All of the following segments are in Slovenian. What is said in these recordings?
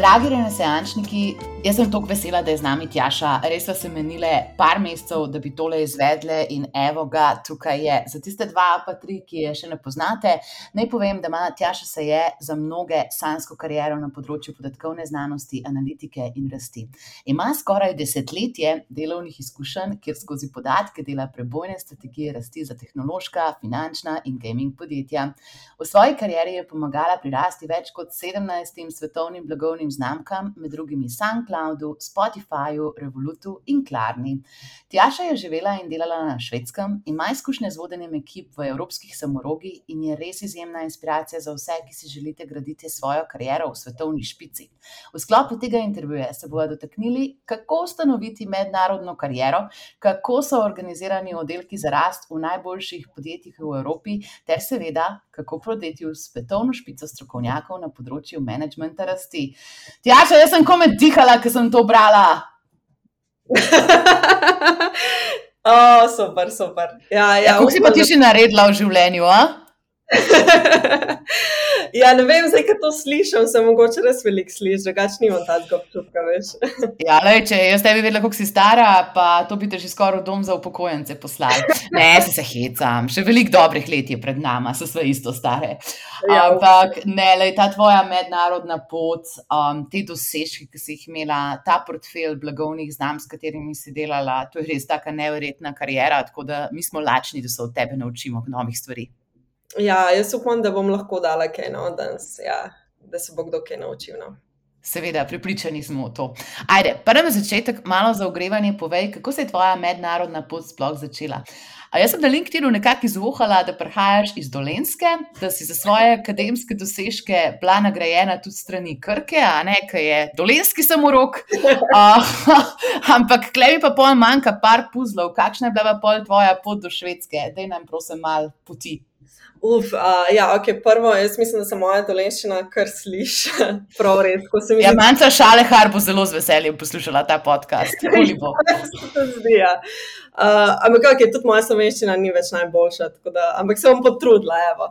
Dragi renesančniki, jaz sem toliko vesela, da je z nami Tjaša. Res so se menile par mesecev, da bi tole izvedle in evo ga, tukaj je. Za tiste 2 pa 3, ki je še ne poznate, naj povem, da ima Tjaša Saje za mnoge sanjsko kariero na področju podatkovne znanosti, analitike in rasti. Ima skoraj desetletje delovnih izkušenj, kjer skozi podatke dela prebojne strategije rasti za tehnološka, finančna in gaming podjetja. V svoji karieri je pomagala pri rasti več kot 17 svetovnim blagovnim znamkam, med drugimi SoundCloudu, Spotifyju, Revolutu in Klarni. Tjaša je živela in delala na Švedskem, ima izkušnje z vodenjem ekip v evropskih samorogih in je res izjemna inspiracija za vse, ki si želite graditi svojo kariero v svetovni špici. V sklopu tega intervjuja se bomo dotaknili, kako ustanoviti mednarodno kariero, kako so organizirani oddelki za rast v najboljših podjetjih v Evropi, ter seveda, kako prodeti v svetovno špico strokovnjakov na področju menedžmenta rasti. Tjaša, jaz sem komaj dihala, ko sem to brala. Super. Kako si pa ti še naredila v življenju, a? Ja, ne vem, zdaj, ko to slišam, se mogoče res veliko sliši, drugače nimam takega občutka, veš. Ja, če jaz tebi vedela, koliko si stara, pa to bi te že skoraj v dom za upokojence poslali. Ne, se hecam, še veliko dobrih let je pred nama, sva isto stare. Ampak ne, ta tvoja mednarodna pot, te dosežki, ki si jih imela, ta portfelj blagovnih znamk, s katerimi si delala, to je res taka neverjetna kariera, tako da mi smo lačni, da se od tebe naučimo novih stvari. Ja, jaz upam, da bom lahko dala kaj danes, da se bo kdo kaj naučil. Seveda, prepričani smo v to. Ajde, prvi začetek, malo za ogrevanje, povej, kako se je tvoja mednarodna pot sploh začela. A jaz sem na LinkedInu nekako izvohala, da prihajaš iz Dolenjske, da si za svoje akademske dosežke bila nagrajena tudi strani Krke, a ne, ki je dolenjski samorok. Ampak klej mi pa pol manjka par puzlov, kakšna je bila pol tvoja pot do Švedske? Daj nam prosim malo poti. Prvo, jaz mislim, da se moja dolenjščina kar sliši prav res. Ja, Manca Šalehar bo zelo z veseljem poslušala ta podcast. Koliko bo? Se zdi, ja. Ampak tudi moja slovenščina ni več najboljša, ampak se bom potrudila, evo.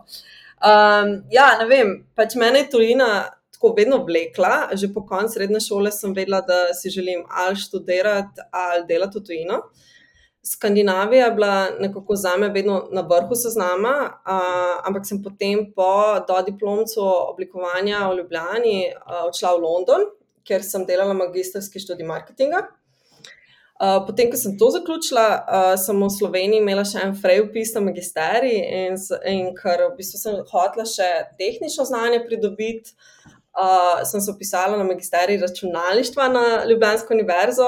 Ne vem, pač mene je tujina tako vedno vlekla, že po koncu srednje šole sem vedela, da si želim ali študirati ali delati v tujino. Skandinavija je bila nekako zame vedno na vrhu seznama, ampak sem potem po dodiplomcu oblikovanja v Ljubljani odšla v London, kjer sem delala magistrski študij marketinga. Potem, ko sem to zaključila, sem v Sloveniji imela še en vpis na magisterij in ker v bistvu sem hotela še tehnično znanje pridobiti, sem se vpisala na magisterij računalništva na Ljubljansko univerzo.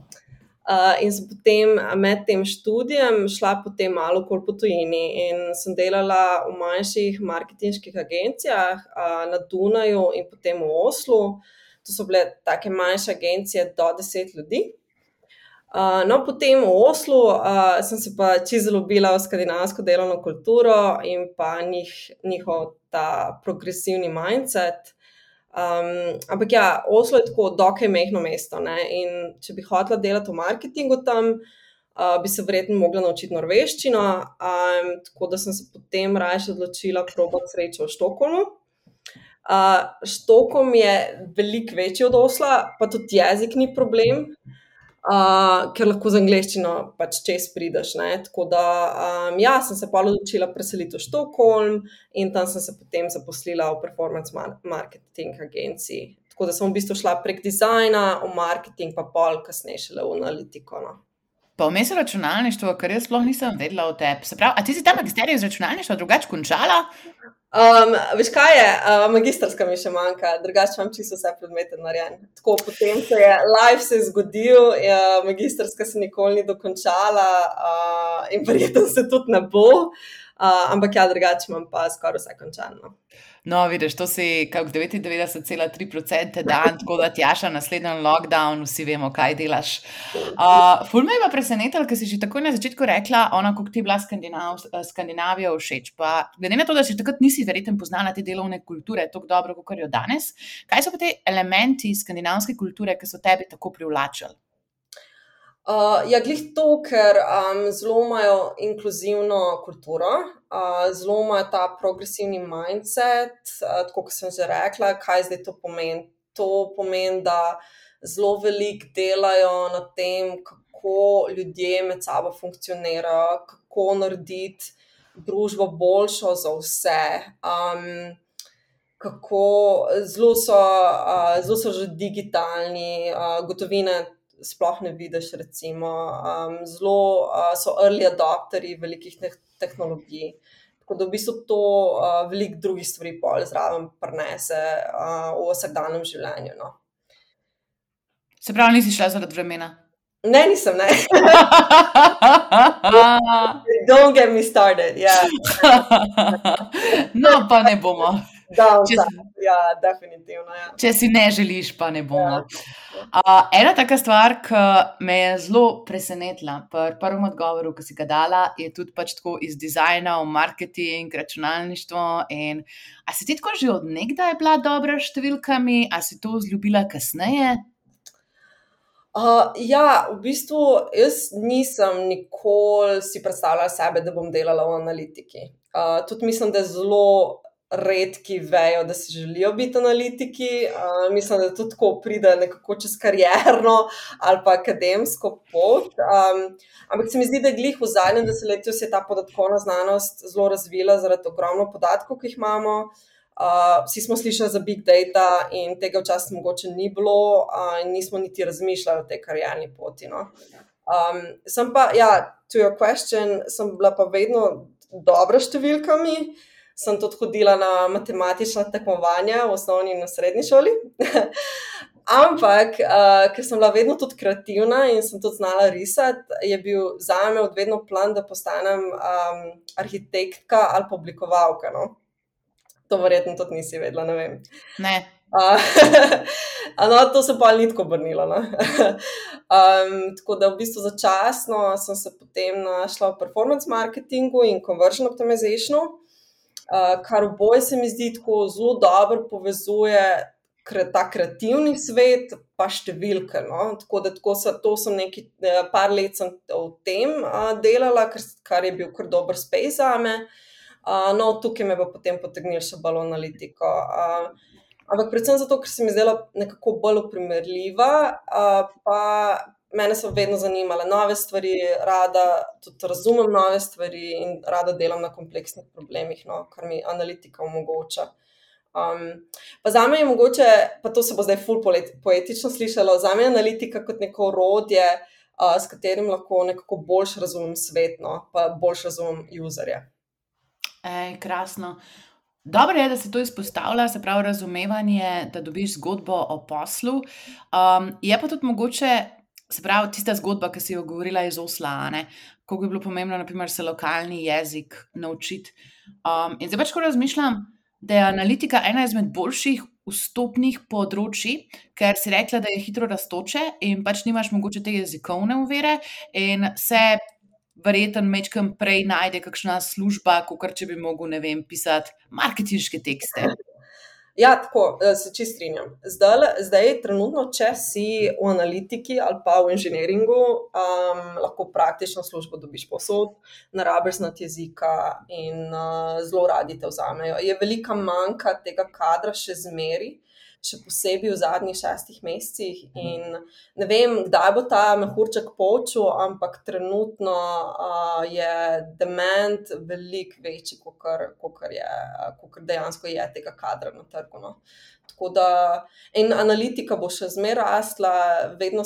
In sem potem med tem študijem šla potem malo okoli po tujini in sem delala v manjših marketinških agencijah na Dunaju in potem v Oslu. To so bile take manjše agencije do 10 ljudi. Potem v Oslu sem se pa čisto zaljubila v skandinavsko delovno kulturo in pa njihov ta progresivni mindset. Ampak Oslo je tako dokaj majhno mesto, ne? In če bi hotela delati v marketingu tam, bi se verjetno mogla naučiti norveščino, tako da sem se potem raje odločila probati srečo v Štokholmu. Štokholm je veliko večji od Osla, pa tudi jezik ni problem, ker lahko z angleščino pač čez prideš, ne? Tako da, sem se potem odločila preseliti v Štokholm in tam sem se potem zaposlila v performance marketing agenciji. Tako da sem v bistvu šla prek dizajna v marketing, pa pol kasneje šele v analitiko, no. Pa vmes računalništvo, kar jaz sploh nisem vedela o tebi. Se pravi, a ti si ta magisterij iz računalništva drugače končala? Veš kaj je, magistrska mi še manjka, drugače imam čisto vse predmete narejen. Tako potem life se je zgodil, magistrska se nikoli ni dokončala in verjetno se tudi ne bo, ampak drugače imam pa skoraj vse končano. No, vidiš, to si kako 99,3% dan, tako da Tjaša, naslednjem lockdownu vsi vemo, kaj delaš. Ful me je pa presenetilo, ker si že takoj na začetku rekla, koliko ti je bila Skandinavija všeč. Pa glede na to, da še takrat nisi verjetno poznala te delovne kulture tako dobro, kot jo danes, kaj so pa te elementi skandinavske kulture, ki so tebi tako privlačili? Glih to, ker zelo imajo inkluzivno kulturo, zelo imajo ta progresivni mindset, tako kot sem že rekla, kaj zdaj to pomeni. to pomeni, da zelo veliko delajo na tem, kako ljudje med sabo funkcionirajo, kako narediti družbo boljšo za vse. Zelo so že digitalni, gotovine sploh ne vidiš, recimo. Zelo so early adopterji velikih tehnologij. Tako da v bistvu to veliko drugih stvari pol zraven prinese v vsakdanjem življenju. No. Se pravi, nisi šla zaradi vremena? Ne, nisem, ne. Don't get me started, yeah. No, pa ne bomo. Ja, definitivno, ja. Če si ne želiš, pa ne bomo. Ena taka stvar, ki me je zelo presenetila pri prvem odgovoru, ki si ga dala, je tudi pač tako iz dizajna, marketing, računalništvo. A si ti tako že od nekdaj bila dobra s številkami, a si to vzljubila kasneje? Ja, v bistvu jaz nisem nikoli si predstavljala sebe, da bom delala v analitiki. Tudi mislim, da je zelo redki vejo, da si želijo biti analitiki. Mislim, da tudi tako pride nekako čez karierno ali pa akademsko pot. Ampak se mi zdi, da glih v zadnjem desetletju se je ta podatkovna znanost zelo razvila zaradi ogromno podatkov, ki jih imamo. Vsi smo slišali za big data in tega včasih mogoče ni bilo in nismo niti razmišljali o tej karierni poti. No. Sem pa, ja, to your question, sem bila pa vedno dobra s številkami. Sem tudi hodila na matematična tekmovanja v osnovni in v srednji šoli. Ampak, ker sem bila vedno tudi kreativna in sem tudi znala risati, je bil zame od vedno plan, da postanem arhitektka ali pa oblikovalka. No? To verjetno tudi nisi vedela, ne vem. Ne. No, to se pa ni tako obrnilo. No? Tako da v bistvu začasno sem se potem našla v performance marketingu in conversion optimizationu. Kar oboje se mi zdi tako zelo dobro povezuje ta kreativni svet pa številke. No? Tako da to sem par let sem v tem delala, kar je bil kar dober space zame. No, tukaj me pa potem potegnil še bolj analitiko. Ampak predvsem zato, ker se mi zdela nekako bolj primerljiva, pa mene so vedno zanimale nove stvari, rada tudi razumem nove stvari in rada delam na kompleksnih problemih, no, kar mi analitika omogoča. Pa zame je mogoče, pa to se bo zdaj ful poetično slišalo, zame je analitika kot neko orodje, s katerim lahko nekako boljš razumem svet, no, pa boljš razumem userje. Krasno. Dobro je, da si to izpostavlja, se pravi razumevanje, da dobiš zgodbo o poslu. Je pa tudi mogoče, se pravi, tista zgodba, ki si jo govorila iz Osla, koliko je bilo pomembno, naprimer, se lokalni jezik naučiti. In zdaj pač ko razmišljam, da je analitika ena izmed boljših vstopnih področij, ker si rekla, da je hitro rastoče in pač nimaš mogoče te jezikovne ovire in se verjetno mečkam prej najde kakšna služba, kakor če bi mogel, ne vem, pisati marketinške tekste. Ja, tako, se čisto strinjam. Zdaj trenutno, če si v analitiki ali pa v inženiringu, lahko praktično službo dobiš povsod, ne rabiš znati jezika in zelo radi te vzamejo. Je velika manjka tega kadra še zmeri, še posebej v zadnjih 6 mesecih in ne vem, kdaj bo ta mehurček počel, ampak trenutno je demand veliko večji, kakor dejansko je tega kadra na trgu. No. Tako da, in analitika bo še zmeraj rastla, vedno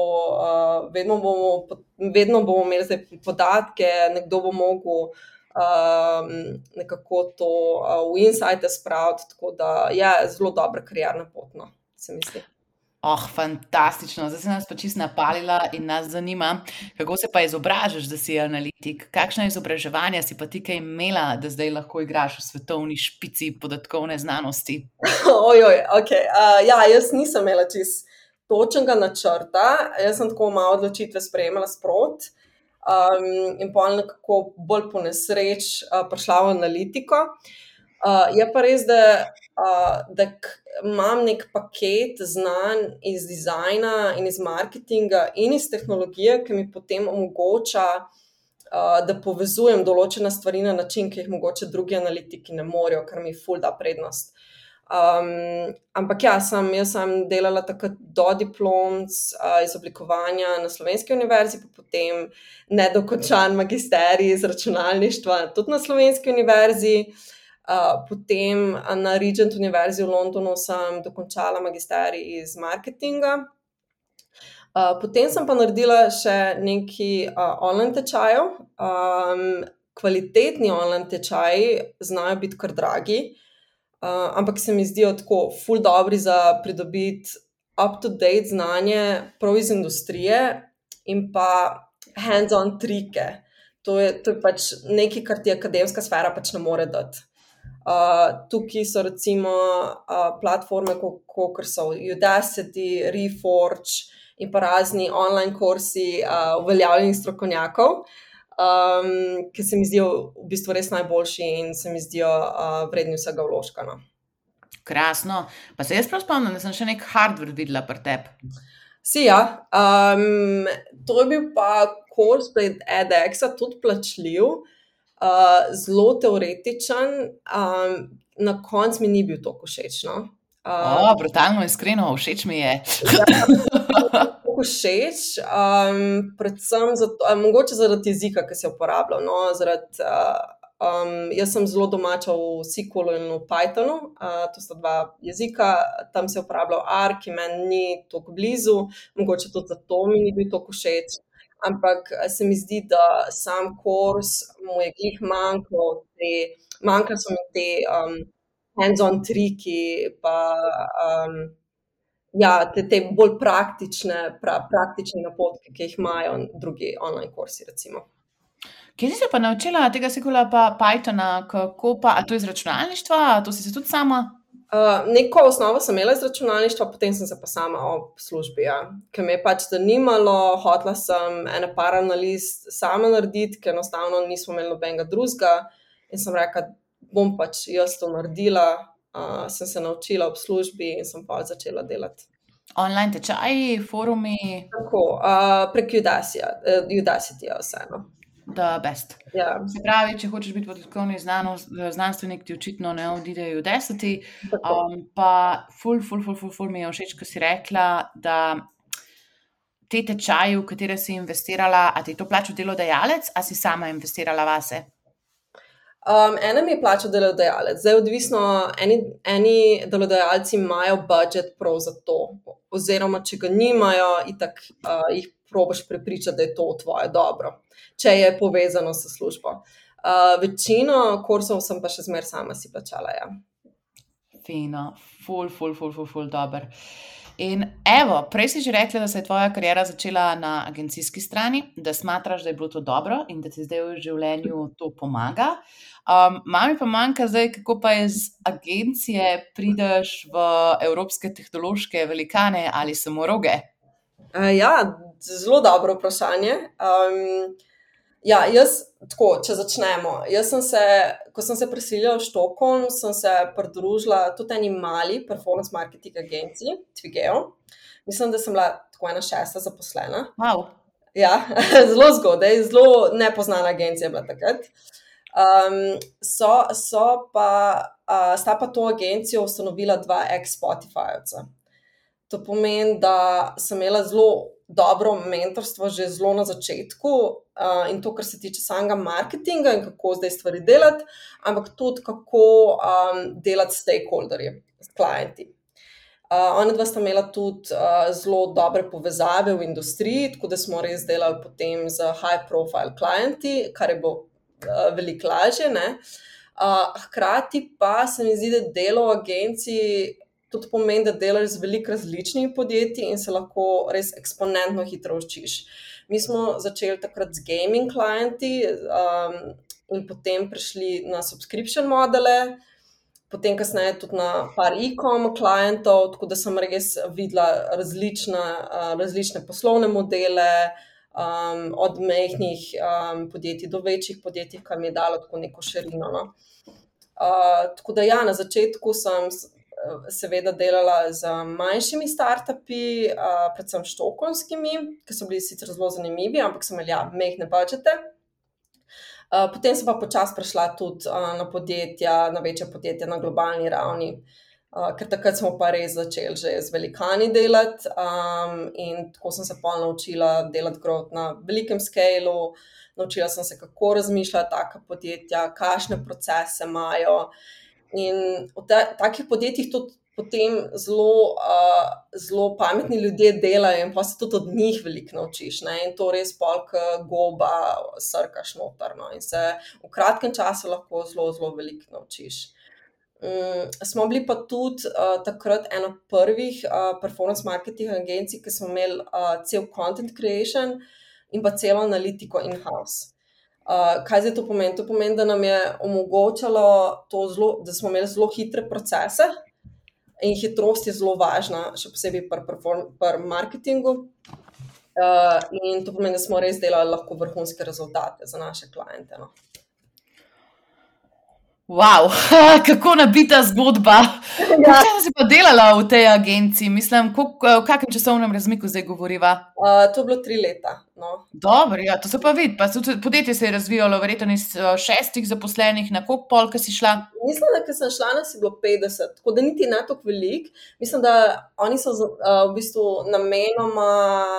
bomo imeli zdaj podatke, nekdo bo mogel nekako to v insighte spraviti, tako da je zelo dobra karierna pot, no, se mi zdi. Fantastično, zdaj si nas pa čisto napalila in nas zanima, kako se pa izobražaš, da si analitik, kakšna izobraževanja si pa ti kaj imela, da zdaj lahko igraš v svetovni špici podatkovne znanosti? Okay. Ja, jaz nisem imela čisto točnega načrta, jaz sem tako malo odločitve sprejemala sproti. In pol nekako bolj po nesreč prišla v analitiko. Je pa res, da imam nek paket znanj iz dizajna in iz marketinga in iz tehnologije, ki mi potem omogoča, da povezujem določene stvari na način, ki jih mogoče drugi analitiki ne morejo, kar mi ful da prednost. Ampak ja, jaz sem delala takrat do diplomc iz oblikovanja na Slovenski univerzi, pa potem nedokončan magisterij iz računalništva tudi na Slovenski univerzi. Potem na Regent univerzi v Londonu sem dokončala magisterij iz marketinga. Potem sem pa naredila še nekaj online tečajev. Kvalitetni online tečaji znajo biti kar dragi, ampak se mi zdijo tako ful dobri za pridobiti up-to-date znanje prav iz industrije in pa hands-on trike. To je pač nekaj, kar ti akademska sfera pač ne more dati. Tukaj so recimo platforme, kot so Udacity, Reforge in pa razni online kursi uveljavljenih strokovnjakov, ki se mi zdijo v bistvu res najboljši in se mi zdijo vredni vsega vložka. No. Krasno. Pa se jaz prav spomnim, da sem še nek hardware videla pri tebi. Si, ja. To je bil pa kurs pred edX-a, tudi plačljiv, zelo teoretičen, na koncu mi ni bil toliko všeč. No. Brutalno, iskreno, všeč mi je. Všeč, predvsem mogoče zaradi jezika, ki se je uporabljal. No, jaz sem zelo domača v SQL-u in v Pythonu, to sta dva jezika, tam se je uporabljal R, ki meni ni toliko blizu, mogoče tudi zato mi ni bil toliko všeč, ampak se mi zdi, da sam kurs mu je glih manjkalo so mi te hands-on triki, pa te bolj praktične napotke, ki jih imajo drugi online kursi, recimo. Kje si se pa naučila tega SQL-a pa Pythona, kako pa, a to iz računalništva, a to si se tudi sama? Neko osnovo sem imela iz računalništva, potem sem se pa sama ob službi, ker me je pač zanimalo, hotela sem ene par analiz sama narediti, ker enostavno nismo imeli nobenega drugega in sem rekla, bom pač jaz to naredila, sem se naučila ob službi in sem pa začela delati. Online tečaji, forumi? Tako, prek Udacity vseeno. The best. Ja. Se pravi, če hočeš biti podatkovni znanstvenik, ti očitno ne odide Udacity, pa ful mi je všeč, ko si rekla, da te tečaji, v katere si investirala, a ti je to plačal delodajalec, a si sama investirala vase? Ena mi je plačal delodajalec. Zdaj odvisno, eni delodajalci imajo budget prav za to, oziroma če ga nimajo, itak jih probaš prepričati, da je to tvoje dobro, če je povezano s službo. Večino kursov sem pa še zmer sama si plačala, ja. Fino, ful dober. In evo, prej si že rekla, da se je tvoja kariera začela na agencijski strani, da smatraš, da je bilo to dobro in da ti zdaj v življenju to pomaga. Mami pa manjka zdaj, kako pa iz agencije prideš v evropske tehnološke velikane ali samoroge? Ja, zelo dobro vprašanje. Jaz, tako, če začnemo. Ko sem se preselila v Stockholm, sem se pridružila tudi eni mali performance marketing agenciji, Twigeo. Mislim, da sem bila tako 1/6 zaposlena. Wow. Ja, zelo zgodaj, zelo nepoznana agencija je bila takrat. Sta pa to agencijo ustanovila 2 ex-Spotifyjevca. To pomeni, da sem imela zelo dobro mentorstvo že zelo na začetku in to, kar se tiče samega marketinga in kako zdaj stvari delati, ampak tudi kako delati s stakeholderji, s klienti. Ona dva sta imela tudi zelo dobre povezave v industriji, tako da smo res delali potem z high profile klienti, kar je bilo veliko lažje, ne. Hkrati pa se mi zdi, da delo v agenciji tudi pomeni, da delaš z veliko različnimi podjetji in se lahko res eksponentno hitro učiš. Mi smo začeli takrat z gaming klienti in potem prišli na subscription modele, potem kasneje tudi na par e-com klientov, tako da sem res videla različne poslovne modele, od majhnih podjetij do večjih podjetij, kar mi je dalo tako neko širino. No. Tako da ja, na začetku sem seveda delala z manjšimi startupi, predvsem štokholmskimi, ki so bili sicer zelo zanimivi, ampak so imeli majhne budžete. Potem sem pa počasi prešla tudi na podjetja, na večja podjetja na globalni ravni. Ker takrat smo pa res začeli že z velikani delati, in tako sem se pa naučila delati growth na velikem skalu. Naučila sem se, kako razmišljajo taka podjetja, kakšne procese imajo. In v takih podjetjih tudi potem zelo pametni ljudje delajo in pa se tudi od njih veliko naučiš, ne? In to res polk goba srkaš noter, no? In se v kratkem času lahko zelo, zelo veliko naučiš. Smo bili pa tudi takrat ena prvih performance marketing agencij, ki smo imeli cel content creation in pa celo analitiko in-house. Kaj zdaj to pomeni? To pomeni, da nam je omogočalo da smo imeli zelo hitre procese in hitrost je zelo važna, še posebej pri marketingu. In to pomeni, da smo res delali lahko vrhunske rezultate za naše kliente, no. Wow, kako nabita zgodba. Kako časa si pa delala v tej agenciji? Mislim, v kakem časovnem razmiku zdaj govoriva? To je bilo 3 leta, no. Dobro, ja, to se pa vidi. Pa podjetje se je razvijalo verjetno iz 6 zaposlenih, na koliko pol, ko si šla? Mislim, da ko sem šla, nas je bilo 50, tako da niti ne toliko veliko. Mislim, da oni so v bistvu namenoma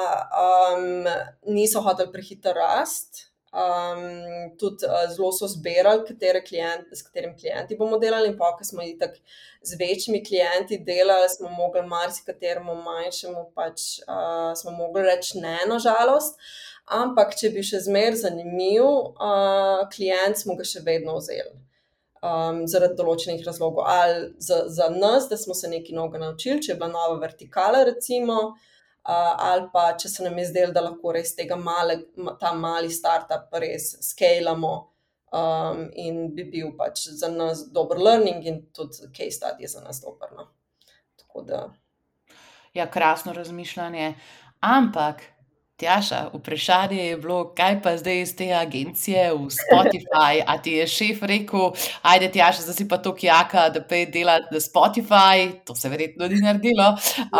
niso hoteli prehitro rasti. Tudi zelo so zbirali, s katerim klienti bomo delali, in pa, ko smo itak z večjimi klienti delali, smo mogli marsikateremu manjšemu pač smo mogli reči ne, na žalost, ampak če bi še zmeraj zanimiv klient, smo ga še vedno vzeli. Zaradi določenih razlogov, ali za nas, da smo se nekaj novega naučili, če je bila nova vertikala recimo, ali pa če se nam je zdelo, da lahko res ta mali startup res scalamo in bi bil pač za nas dober learning in tudi case study je za nas dober, no. Tako da. Ja, krasno razmišljanje. Ampak, Tjaša, vprašanje je bilo, kaj pa zdaj iz te agencije v Spotify? A ti je šef rekel, ajde Tjaša, zdaj si pa toliko jaka, da pej delati na Spotify? To se verjetno ni naredilo.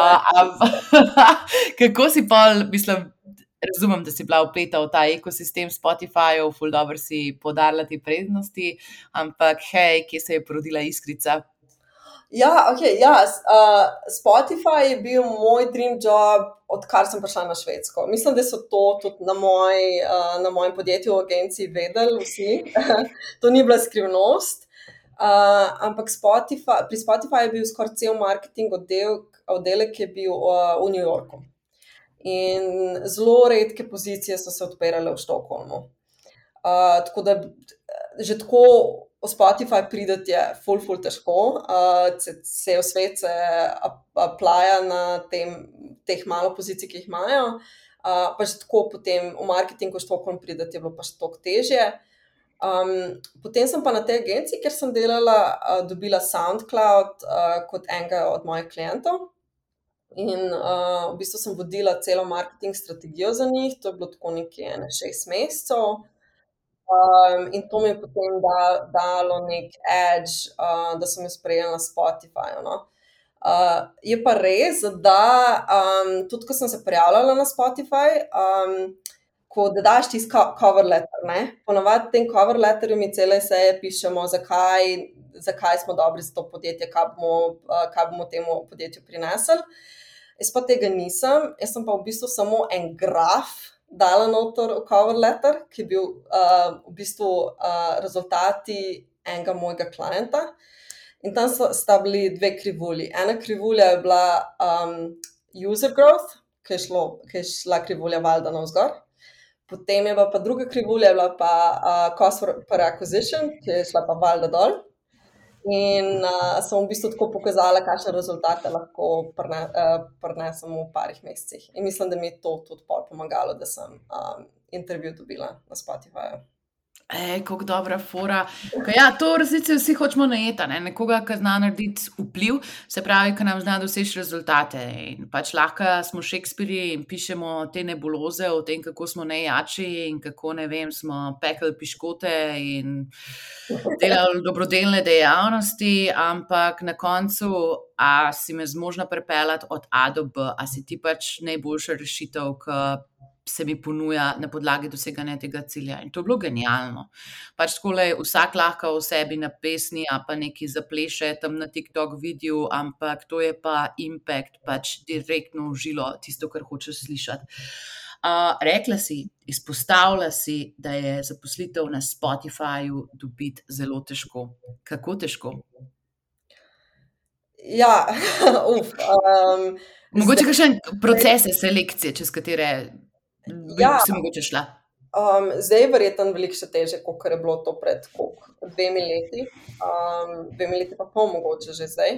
Kako si pol, mislim, razumem, da si bila vpeta v ta ekosistem Spotifyjev, ful dobro si podarila te prednosti, ampak hej, kje se je porodila iskrica? Ja, Spotify je bil moj dream job, odkar sem prišla na Švedsko. Mislim, da so to tudi na mojem podjetju v agenciji vedeli vsi. To ni bila skrivnost. Ampak pri Spotify je bil skoraj cel marketing oddelek je bil v New Yorku. In zelo redke pozicije so se odpirale v Stockholmu. Tako da že tako v Spotify prideti je ful težko, cel svet se aplaja na teh malo pozicij, ki jih imajo, pa že tako potem v marketingu v Stockholm prideti je bilo pa še toliko težje. Potem sem pa na tej agenciji, kjer sem delala, dobila SoundCloud kot enega od mojih klientov in v bistvu sem vodila celo marketing strategijo za njih, to je bilo tako nekje 6 mesecev. In to mi je potem dalo nek edge, da sem jo sprejela na Spotifyju, no. Je pa res, da tudi ko sem se prijavljala na Spotify, ko da daš tisti cover letter, ne, ponavadi v tem cover letterju mi cele eseje pišemo, zakaj smo dobri za to podjetje, kaj bomo temu podjetju prinesli. Jaz pa tega nisem, jaz sem pa v bistvu samo en graf dala noter v cover letter, ki je bil v bistvu rezultati enega mojega klienta. In tam sta bili 2 krivulji. Ena krivulja je bila user growth, ki je šla krivulja valjda navzgor. Potem je pa druga krivulja, je bila pa cost per acquisition, ki je šla pa valjda dol. In sem v bistvu tako pokazala, kakšne rezultate lahko prinesem v parih mesecih. In mislim, da mi je to tudi pomagalo, da sem intervju dobila na Spotifyju. Kako dobra fora. Ja, to v resnici vsi hočemo najeti, ne? Nekoga, ki zna narediti vpliv, se pravi, ki nam zna doseči rezultate. In pač lahko smo Shakespearji in pišemo te nebuloze o tem, kako smo najjači in kako, ne vem, smo pekli piškote in delali dobrodelne dejavnosti, ampak na koncu, a si me zmožna pripeljati od A do B, a si ti pač najboljša rešitev, ki se mi ponuja na podlagi doseganja tega cilja. In to je bilo genialno. Pač takole vsak lahko o sebi napesni, a pa nekaj zapleše tam na TikTok videu, ampak to je pa impact, pač direktno v žilo, tisto, kar hočeš slišati. Rekla si, izpostavila si, da je zaposlitev na Spotifyju dobiti zelo težko. Kako težko? Ja, Mogoče kakšen procese selekcije, čez katere bi Ja. se mogoče šla? Zdaj je verjetno veliko še težje, kot je bilo to pred 2 leti. 2 leti pa pol mogoče že zdaj.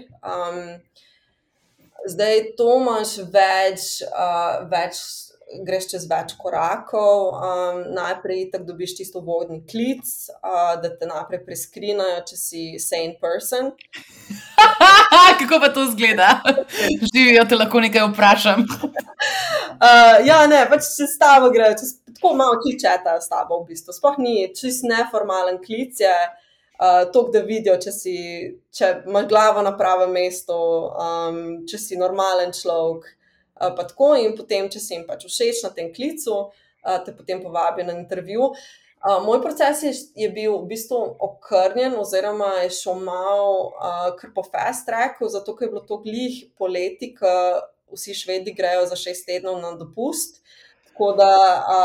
Zdaj to imaš več, greš čez več korakov. Najprej tako dobiš tisto vodni klic, da te najprej preskrinajo, če si sane person. Kako pa to izgleda? Živijo, te lahko nekaj vprašam. Ja, ne, pač čez tabo grejo, tako malo kličeta s tabo v bistvu. Sploh ni čist neformalen klic, je toliko, da vidijo, če imaš glavo na pravem mestu, če si normalen človek, pa tako, in potem, če si jim pač všeč na tem klicu, te potem povabijo na intervju. Moj proces je bil v bistvu okrnjen, oziroma je šel malo kar po fast tracku, zato ker je bilo to glih poleti, ko vsi Švedi grejo za 6 tednov na dopust. Tako da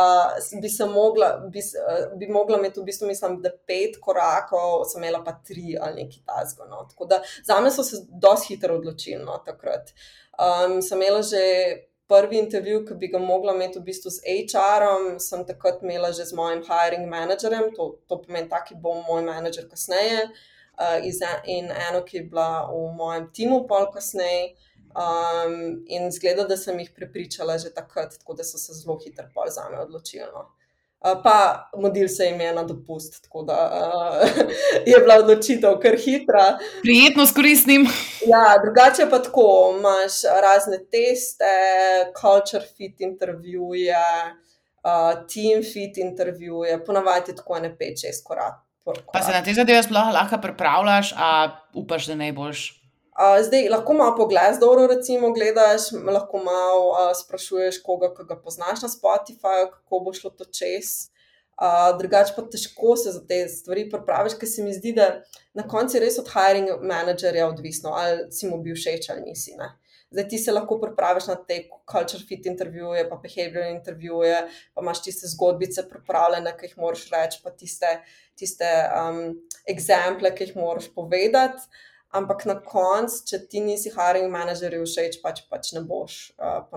bi mogla imeti v bistvu, mislim, da 5 korakov, sem imela pa 3 ali nekaj takega, no. Tako da zame so se dosti hitro odločili, no, takrat. Sem imela že prvi intervju, ki bi ga mogla imeti v bistvu z HR-om, sem takrat imela že z mojim hiring managerjem, to pomeni ta, ki bo moj manager kasneje, in eno, ki je bila v mojem timu pol kasneje. In izgleda, da sem jih prepričala že takrat, tako da so se zelo hitro pol zame odločili, no. Pa modil se jim je na dopust, tako da je bila odločitev kar hitra. Prijetno s koristnim. Ja, drugače pa tako, imaš razne teste, culture fit intervjuje, team fit intervjuje, ponavadi je tako ene 5-6 korakov. Pa se na te zadeve sploh lahko pripravljaš, a upaš, da ne boš? Zdaj, lahko malo po Glassdooru recimo gledaš, lahko malo sprašuješ koga, ki ga poznaš na Spotifyju, kako bo šlo to čez. Drugače pa težko se za te stvari pripraviš, ker se mi zdi, da na koncu je res od hiring managerja odvisno, ali si mu bil všeč ali nisi, ne. Zdaj ti se lahko pripraviš na te culture fit intervjuje, pa behavioral intervjuje, pa imaš tiste zgodbice pripravljene, ki jih moraš reči, pa tiste exemple, ki jih moraš povedati. Ampak na koncu, če ti nisi hiring managerju všeč, pač ne boš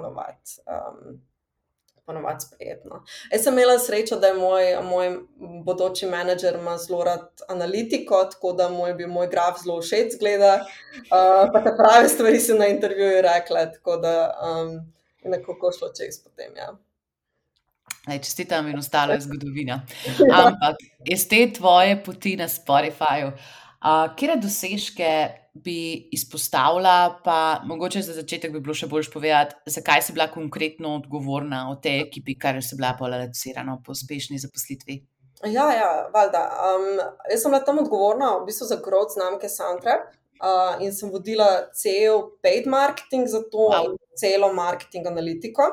ponovadi sprejetno. Jaz sem imela srečo, da je moj bodoči menedžer ima zelo rad analitiko, tako da mu je bil moj graf zelo všeč zgleda, pa te prave stvari so na intervjuju rekle, tako da je nekako šlo čez potem, ja. Čestitam in ostalo je zgodovina. Ampak iz te tvoje poti na Spotifyju, katere dosežke bi izpostavila, pa mogoče za začetek bi bilo še boljše povedati, zakaj si bila konkretno odgovorna v tej ekipi, kar si bila pol alocirana po uspešni zaposlitvi? Ja, valjda. Jaz sem bila tam odgovorna v bistvu za growth znamke Soundtrap, in sem vodila cel paid marketing za to in celo marketing analitiko.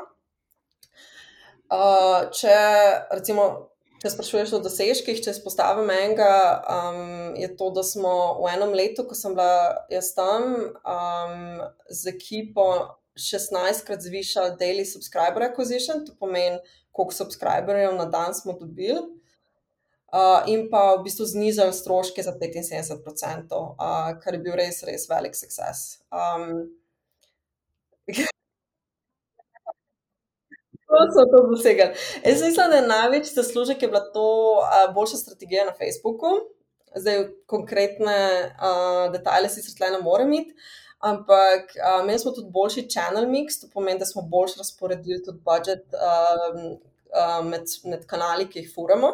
Če sprašuješ o dosežkih, če izpostavim enega, je to, da smo v enem letu, ko sem bila jaz tam, z ekipo 16-krat zvišali daily subscriber acquisition, to pomeni, koliko subscriberjev na dan smo dobili, in pa v bistvu znižali stroške za 75%, kar je bil res, res velik success. Kako so to dosegli? Jaz mislim, da je največji zaslužek je bila to boljša strategija na Facebooku. Zdaj, konkretne detajle sicer tule ne morem iti, ampak imeli smo tudi boljši channel mix, to pomeni, da smo boljše razporedili tudi budget med kanali, ki jih furamo.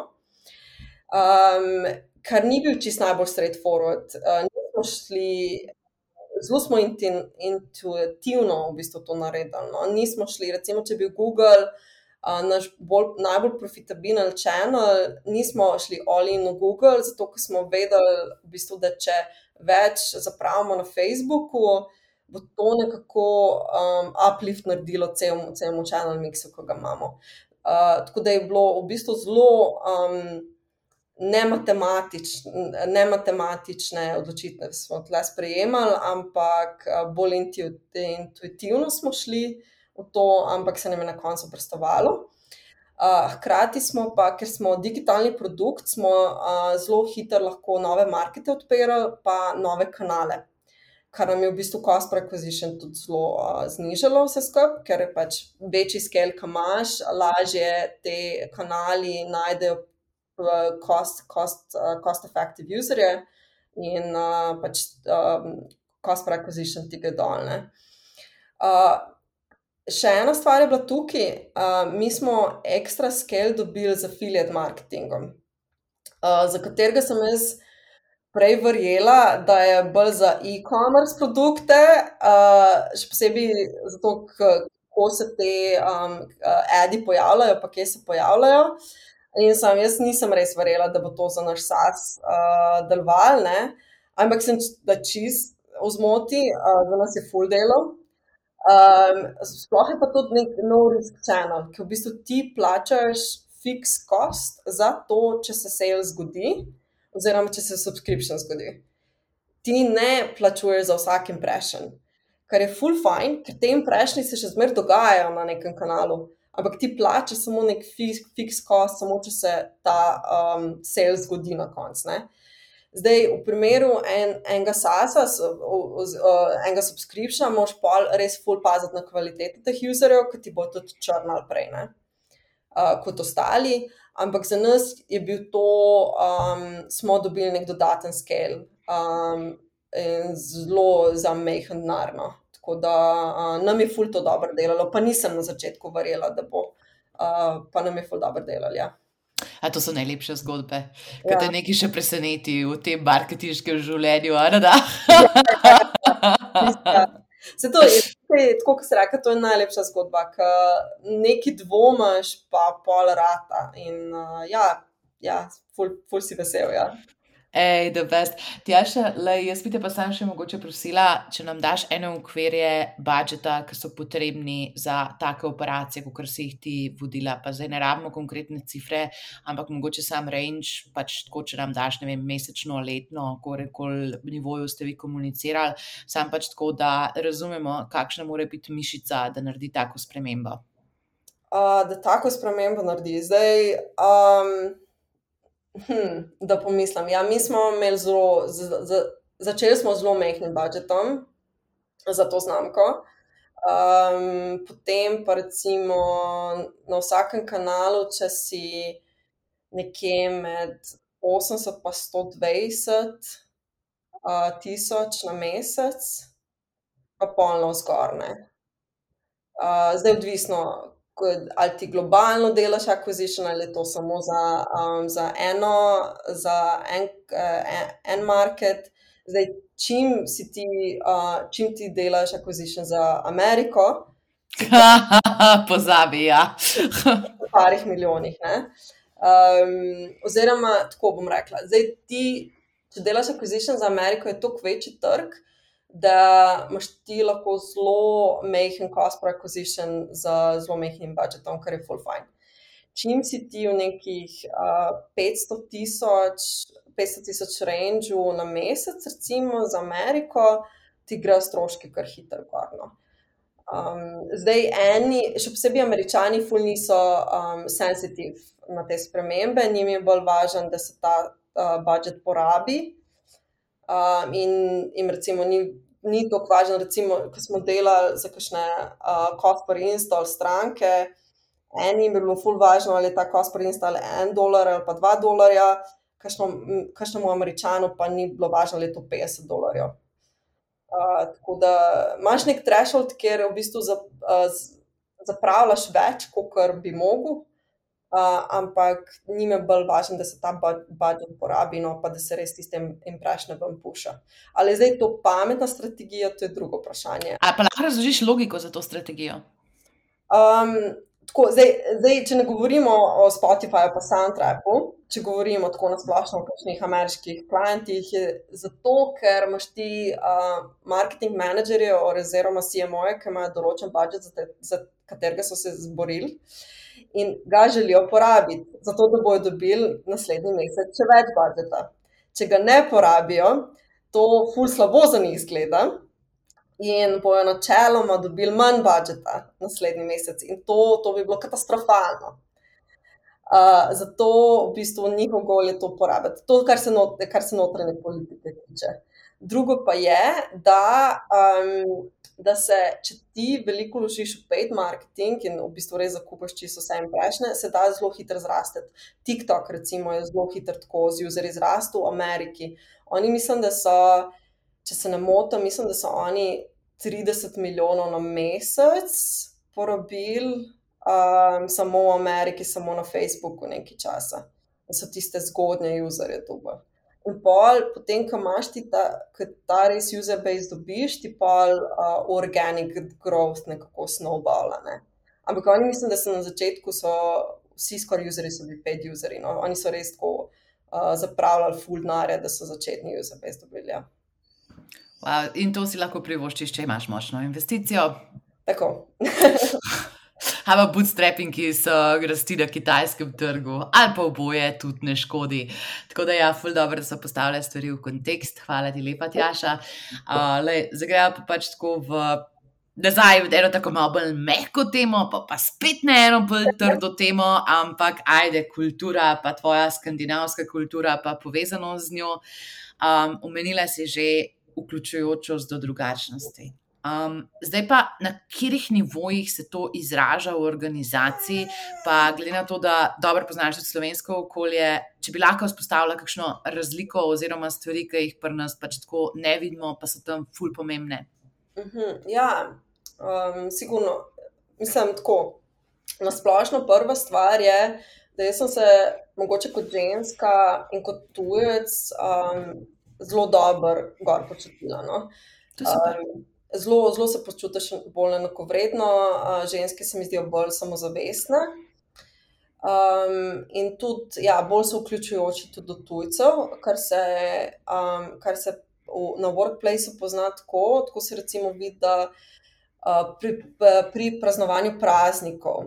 Kar ni bil čisto najbolj straightforward. Nismo šli, zelo smo intuitivno v bistvu to naredili, no. Nismo šli, recimo, če je bil Google naš najbolj profitabilen channel, nismo šli all in v Google, zato ker smo vedeli v bistvu, da če več zapravimo na Facebooku, bo to nekako uplift naredilo celemu channel mixu, ko ga imamo. Tako da je bilo v bistvu zelo nematematične odločitve smo tle sprejemali, ampak bolj intuitivno smo šli v to, ampak se nam je na koncu prestovalo. Hkrati smo pa, ker smo digitalni produkt, smo zelo hitro lahko nove markete odpirali, pa nove kanale, kar nam je v bistvu cost per acquisition tudi zelo znižalo vse skupaj, ker je pač večji scale, ki imaš, lažje te kanali najdejo cost effective userje in pač cost per acquisition ti gre dol, ne. Še ena stvar je bila tukaj, mi smo extra scale dobili z affiliate marketingom, za katerega sem jaz prej verjela, da je bolj za e-commerce produkte, še posebej zato, kako se te adi pojavljajo, pa kje se pojavljajo. In jaz nisem res verjela, da bo to za naš SaaS delovalo, ne, ampak sem da čist v zmoti, za nas je ful delal. Sploh je pa tudi nek no risk channel, ki v bistvu ti plačaš fix cost za to, če se sales zgodi, oziroma če se subscription zgodi. Ti ne plačuješ za vsak impression, kar je ful fajn, ker te impressioni se še zmeraj dogajajo na nekem kanalu, ampak ti plačaš samo nek fix cost, samo če se ta sales zgodi na koncu, ne. Zdaj, v primeru enega SaaS-a, enega subscriptiona, moraš pol res ful paziti na kvaliteto teh userjev, ki ti bo tudi črnali prej, ne, kot ostali, ampak za nas je bil to, smo dobili nek dodaten scale, in zelo za majhen denar, no. Tako da nam je ful to dobro delalo, pa nisem na začetku verjela, da bo, pa nam je ful dobro delalo, ja. A to so najlepše zgodbe, ko te nekaj še preseneti v tem marketinškem življenju, a ne da? Se to je, tako kot si rekla, to je najlepša zgodba, ko nekaj dvomaš, pa pol rata in ful si vesel, ja. Ej, the best. Tjaša, jaz bi te pa sam še mogoče prosila, če nam daš ene okvirje budžeta, ki so potrebni za take operacije, kakor si jih ti vodila, pa zdaj ne rabimo konkretne cifre, ampak mogoče sam range, pač tako, če nam daš, ne vem, mesečno, letno, kolikoli nivoju ste vi komunicirali, sam pač tako, da razumemo, kakšna mora biti mišica, da naredi tako spremembo. Da tako spremembo naredi. Zdaj, da pomislim. Ja, mi smo imeli začeli smo zelo majhnim budžetom za to znamko. Potem pa recimo na vsakem kanalu, če si nekje med 80 pa 120 tisoč na mesec, pa pol navzgor, ne. Zdaj odvisno, ali ti globalno delaš acquisition, ali je to samo za en market. Zdaj, čim ti delaš acquisition za Ameriko, Pozabi, ja. v parih milijonih, ne. Oziroma, tako bom rekla, zdaj ti, če delaš acquisition za Ameriko, je toliko večji trg, da imaš ti lahko zelo majhen cost per acquisition z zelo majhnim budžetom, kar je ful fajn. Čim si ti v nekih 500 tisoč range na mesec, recimo za Ameriko, ti grejo stroški kar hitro gor, no. Zdaj še posebej Američani ful niso sensitive na te spremembe, njim je bolj važno, da se ta budžet porabi, in recimo ni toliko važno, recimo, ko smo delali za kakšne cost per install stranke, enim je bilo ful važno, ali je ta cost per install $1 ali pa $2, kakšnemu Američanu pa ni bilo važno, ali je to $50. Tako da imaš nek threshold, kjer v bistvu zapravljaš več, kakor bi mogel, ampak njim je bolj važno, da se ta budžet porabi, no, pa da se res tistem impressione ven puša. Ali je zdaj to pametna strategija, to je drugo vprašanje. A pa lahko razložiš logiko za to strategijo? Tako, zdaj, če ne govorimo o Spotifyju pa Soundtrapu, če govorimo tako na splošno o kakšnih ameriških klientih, je zato, ker imaš ti marketing menedžerje oziroma CMO-je, ki imajo določen budžet, za katerega so se zborili. in ga želijo porabiti, zato da bojo dobili naslednji mesec še več budžeta. Če ga ne porabijo, to ful slabo za njih izgleda in bojo načeloma dobili manj budžeta naslednji mesec in to bi bilo katastrofalno. Zato v bistvu njihov gol je to porabiti. To, kar se notranje politike tiče. Drugo pa je, da se, če ti veliko vložiš v paid marketing in v bistvu res zakupaš čisto vse in prejšnje, se da zelo hitro zrasteti. TikTok recimo je zelo hitro tako z userji zrastel v Ameriki. Oni mislim, da so, če se ne motim, mislim, da so oni 30 milijonov na mesec porabili samo v Ameriki, samo na Facebooku nekaj časa. Da so tiste zgodnje userje dobe. In potem, ko imaš ti ta res user base dobiš, ti organic growth nekako snowballa, ne. Ampak oni mislim, da so na začetku vsi skoraj userji so bili paid userji, no. Oni so res tako zapravljali ful denarja, da so začetni user base dobili, ja. Wow, in to si lahko privoščiš, če imaš močno investicijo. Tako. Ali bootstrapping, ki so rasti na kitajskem trgu, ali pa oboje tudi ne škodi. Tako da ja, ful dobro, da so postavile stvari v kontekst. Hvala ti lepa, Tjaša. Zagreva pa pač tako nazaj v eno tako malo bolj mehko temo, pa spet ne eno bolj trdo temo, ampak ajde, kultura, pa tvoja skandinavska kultura, pa povezano z njo. Omenila si že vključujočost do drugačnosti. Zdaj pa, na katerih nivojih se to izraža v organizaciji, pa glede na to, da dobro poznaš tudi slovensko okolje, če bi lahko vzpostavila kakšno razliko oziroma stvari, ki jih pri nas pač tako ne vidimo, pa so tam ful pomembne. Ja, sigurno, mislim tako, na splošno prva stvar je, da jaz sem se mogoče kot ženska in kot tujec zelo dobro gor počutila, no. To je super. Zelo se počutiš bolj enakovredno, ženske se mi zdijo bolj samozavestne in tudi, ja, bolj so vključujoči tudi do tujcev, kar se na workplaceu pozna tako se recimo vidi, da pri praznovanju praznikov.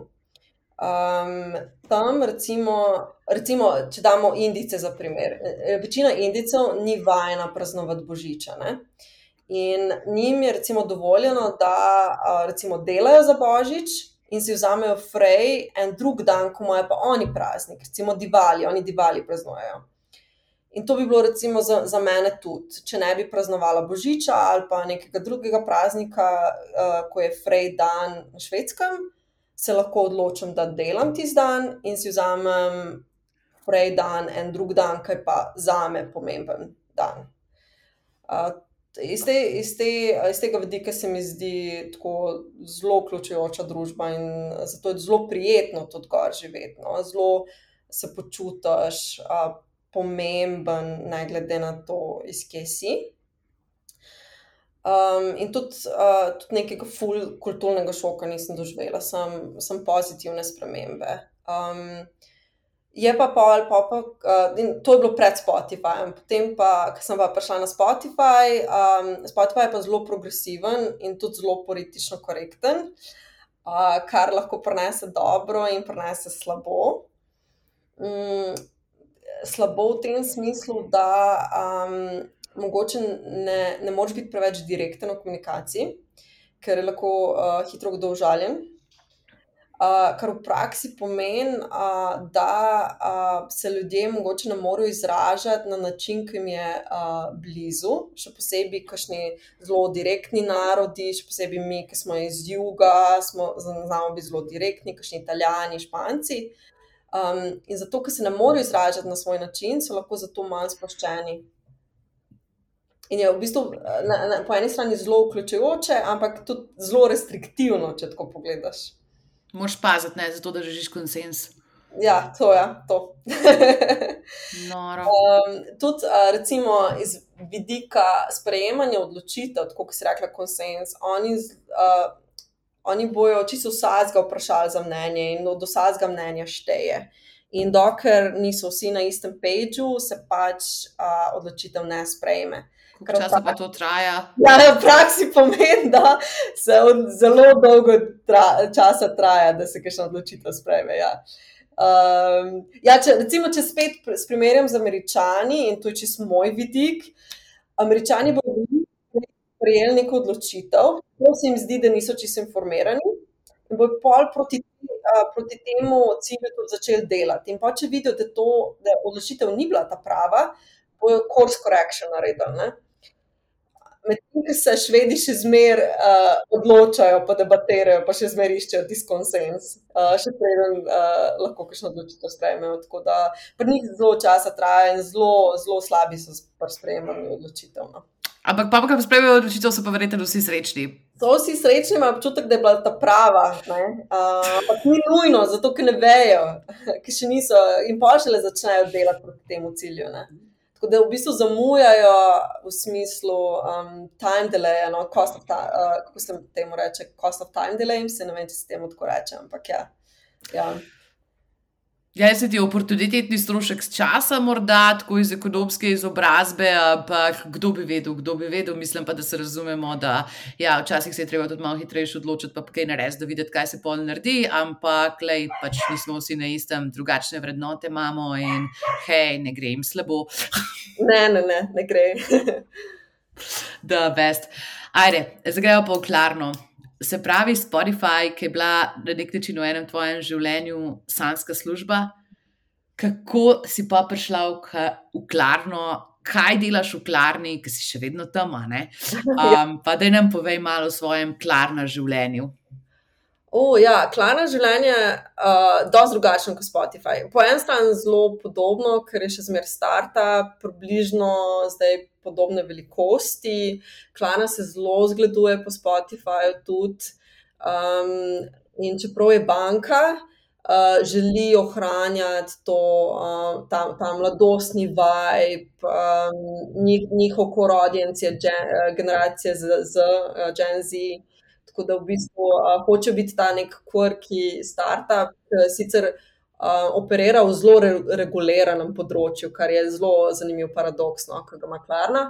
Tam recimo, če damo Indijce za primer, večina Indijcev ni vajena praznovati božiča, ne. In njim je recimo dovoljeno, da recimo delajo za božič in si vzamejo frej en drug dan, ko imajo pa oni praznik, recimo Diwali, oni Diwali praznujejo. In to bi bilo recimo za mene tudi, če ne bi praznovala božiča ali pa nekega drugega praznika, ko je frej dan na Švedskem, se lahko odločim, da delam tisti dan in si vzamem frej dan, en drug dan, ki je pa zame pomemben dan. Iz tega vidika se mi zdi tako zelo vključujoča družba in zato je zelo prijetno tudi gor živeti, no. Zelo se počutiš pomemben, ne glede na to, iz kje si. In tudi nekega ful kulturnega šoka nisem doživela, sem pozitivne spremembe. Je pa in to je bilo pred Spotifyjem, potem pa, ko sem pa prišla na Spotify, Spotify je pa zelo progresiven in tudi zelo politično korekten, kar lahko prinese dobro in prinese slabo. Slabo v tem smislu, da mogoče ne moreš biti preveč direkten v komunikaciji, ker je lahko hitro kdo užaljen. Kar v praksi pomeni, da se ljudje mogoče ne morejo izražati na način, ki jim je blizu, še posebej kakšni zelo direktni narodi, še posebej mi, ki smo iz juga, znamo biti zelo direktni, kakšni Italijani, Španci. In zato, ker se ne morejo izražati na svoj način, so lahko zato manj sproščeni. In je v bistvu po eni strani zelo vključujoče, ampak tudi zelo restriktivno, če tako pogledaš. Moraš paziti, ne, zato da držiš konsens. Ja, to. Noro. Tudi recimo iz vidika sprejemanja odločitev, tako kot si rekla konsens, oni bojo čisto vsakega vprašali za mnenje in do vsakega mnenja šteje. In dokler niso vsi na istem pageu, se pač odločitev ne sprejme. Koliko časa pa to traja? Ja, v praksi pomeni, da se zelo dolgo časa traja, da se kakšna odločitev sprejme. Ja. Če spet primerjam z Američani, in to je čisto moj vidik, Američani bodo sprejeli neko odločitev, ko se jim zdi, da niso čisto informirani, in bodo pol proti temu cilju tudi začeli delati. In pa če vidijo, da odločitev ni bila ta prava, bojo course correction naredili. Ne? Medtem, ko se Švedi še zmer odločajo, pa debatirajo, pa še zmer iščejo tisti konsens, še preden lahko kakšno odločitev sprejmejo. Tako da pri njih zelo časa traja in zelo slabi so pri sprejemanju odločitev. No. Ampak pa, ko sprejmejo odločitev, so pa verjetno vsi srečni. So vsi srečni, imajo občutek, da je bila ta prava. Ampak ni nujno, zato ker ne vejo, ker še niso in pa šele začnejo delati proti temu cilju. Ne. Tako da v bistvu zamujajo v smislu time delay, no, kako se temu reče, cost of time delay, ne vem, če se temu tako reče, ampak ja. Ja, se ti oportunitetni strošek z časa morda, tako iz ekonomske izobrazbe, ampak kdo bi vedel, mislim pa, da se razumemo, da ja, včasih se je treba tudi malo hitrejše odločiti, pa kaj narediti, da videti, kaj se pol naredi, ampak lej, pač nismo vsi na istem, drugačne vrednote imamo in hej, ne gre jim slabo. Ne gre. The best. Ajde, zdaj grejo pa v Klarno. Se pravi, Spotify, ki je bila na nek način v enem tvojem življenju sanjska služba, kako si pa prišla v Klarno, kaj delaš v Klarni, ki si še vedno tam, ne? Pa daj nam povej malo o svojem Klarna življenju. Klarna življenje je dosti drugačno kot Spotify. Po eni strani zelo podobno, ker je še zmer startup, približno zdaj podobne velikosti. Klarna se zelo zgleduje po Spotifyju tudi. In čeprav je banka, želi ohranjati ta mladostni vibe, njihov core audience je generacija Gen Z. Tako da v bistvu hoče biti ta nek quirky startup, sicer operira v zelo reguliranem področju, kar je zelo zanimiv paradoks, no, ki ga ima Klarna.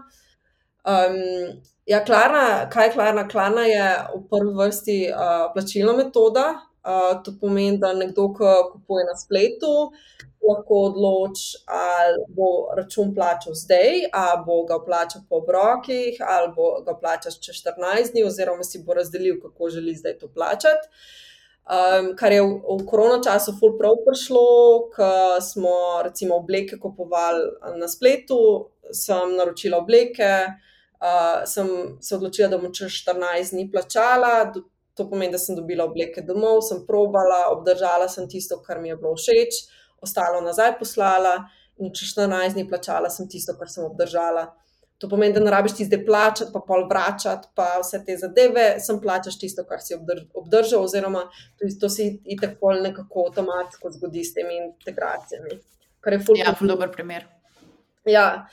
Kaj je Klarna? Klarna je v prvi vrsti plačilna metoda. To pomeni, da nekdo, ki kupuje na spletu, lahko odloči, ali bo račun plačal zdaj, ali bo ga plačal po obrokih, ali bo ga plačal čez 14 dni, oziroma si bo razdelil, kako želi zdaj to plačati. Kar je v korona času ful prav prišlo, ko smo recimo obleke kupovali na spletu, sem naročila obleke, sem se odločila, da bom čez 14 dni plačala, to pomeni, da sem dobila obleke domov, sem probala, obdržala sem tisto, kar mi je bilo všeč, ostalo nazaj poslala in čez 14 dni plačala sem tisto, kar sem obdržala. To pomeni, da ne rabiš ti zdaj plačati, pa pol vračati, pa vse te zadeve, sem plačaš tisto, kar si obdržal, oziroma to se itak pol nekako avtomatsko zgodi s temi integracijami. Kar je ful dober primer. Ja.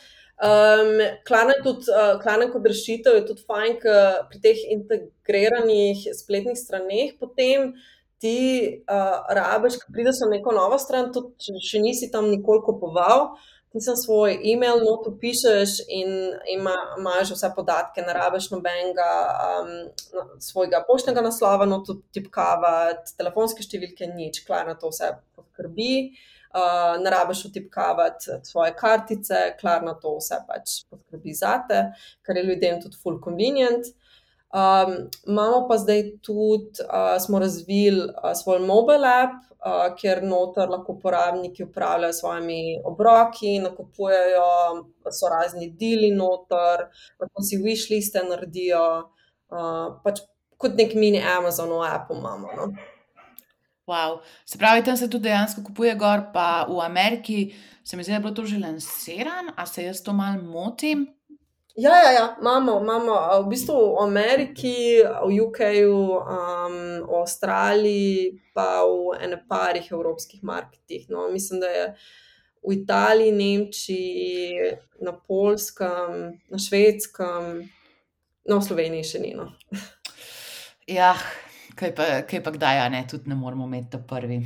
Klarna kot rešitev je tudi fajn, ker pri teh integriranih spletnih straneh potem ti rabiš, ko prideš na neko novo stran, tudi še nisi tam nikoli kupoval, ti sem svoj e-mail noto pišeš in imaš vse podatke, ne rabiš nobenega svojega poštnega naslova noto tipkavati, telefonske številke, nič, Klarna to vse poskrbi. Ne rabiš vtipkavati svoje kartice, Klarna to vse pač poskrbi zate, kar je ljudem tudi ful convenient. Imamo pa zdaj tudi, smo razvili svoj mobile app, kjer noter lahko uporabniki upravljajo svojimi obroki, nakupujejo, so razni deali noter, lahko si wishliste naredijo, pač kot nek mini Amazon v appu imamo, no. Wow. Se pravi, tam se tudi dejansko kupuje gor, pa v Ameriki se mi zdi, da je bilo to že lansiran, a se jaz to malo motim? Ja, imamo v bistvu v Ameriki, v UK-ju, v Avstraliji, pa v ene parih evropskih marketih, no, mislim, da je v Italiji, Nemčiji, na Poljskem, na Švedskem, no, v Sloveniji še ni, no. Ja, kaj pa kdaj, ne, tudi ne moramo imeti ta prvi.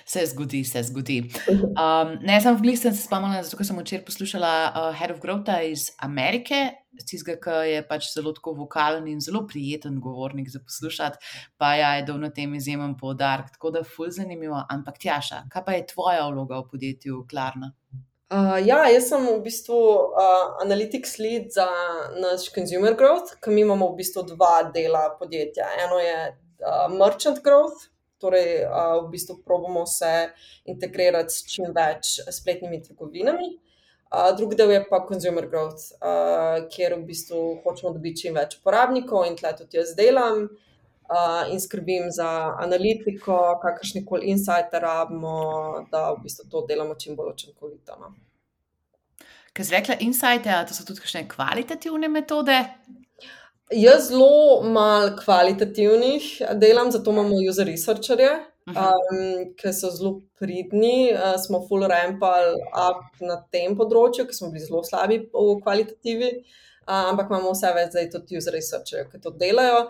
Se zgodi, se zgodi. Ne, sem v glih sem se spomnila, zato ker sem včeraj poslušala Head of Growtha iz Amerike, tistega, ki je pač zelo tako vokalen in zelo prijeten govornik za poslušati, pa je dal na tem izjemen poudarek, tako da ful zanimivo. Ampak Tjaša, kaj pa je tvoja vloga v podjetju Klarna? Ja, jaz sem v bistvu analytics lead za naš consumer growth, ki mi imamo v bistvu dva dela podjetja. Eno je merchant growth, torej v bistvu probamo se integrirati s čim več spletnimi trgovinami. Drugi del je pa consumer growth, kjer v bistvu hočemo dobiti čim več uporabnikov in tle tudi jaz delam in skrbim za analitiko, kakršnikoli insighte rabimo, da v bistvu to delamo čim bolj učinkovito. No. Ker si rekla insighte, a to so tudi kakšne kvalitativne metode? Jaz zelo malo kvalitativnih delam, zato imamo user researcherje, ki so zelo pridni. Smo full rampali up na tem področju, ker smo bili zelo slabi v kvalitativi, ampak imamo vse več zdaj tudi user researcherje, ki to delajo.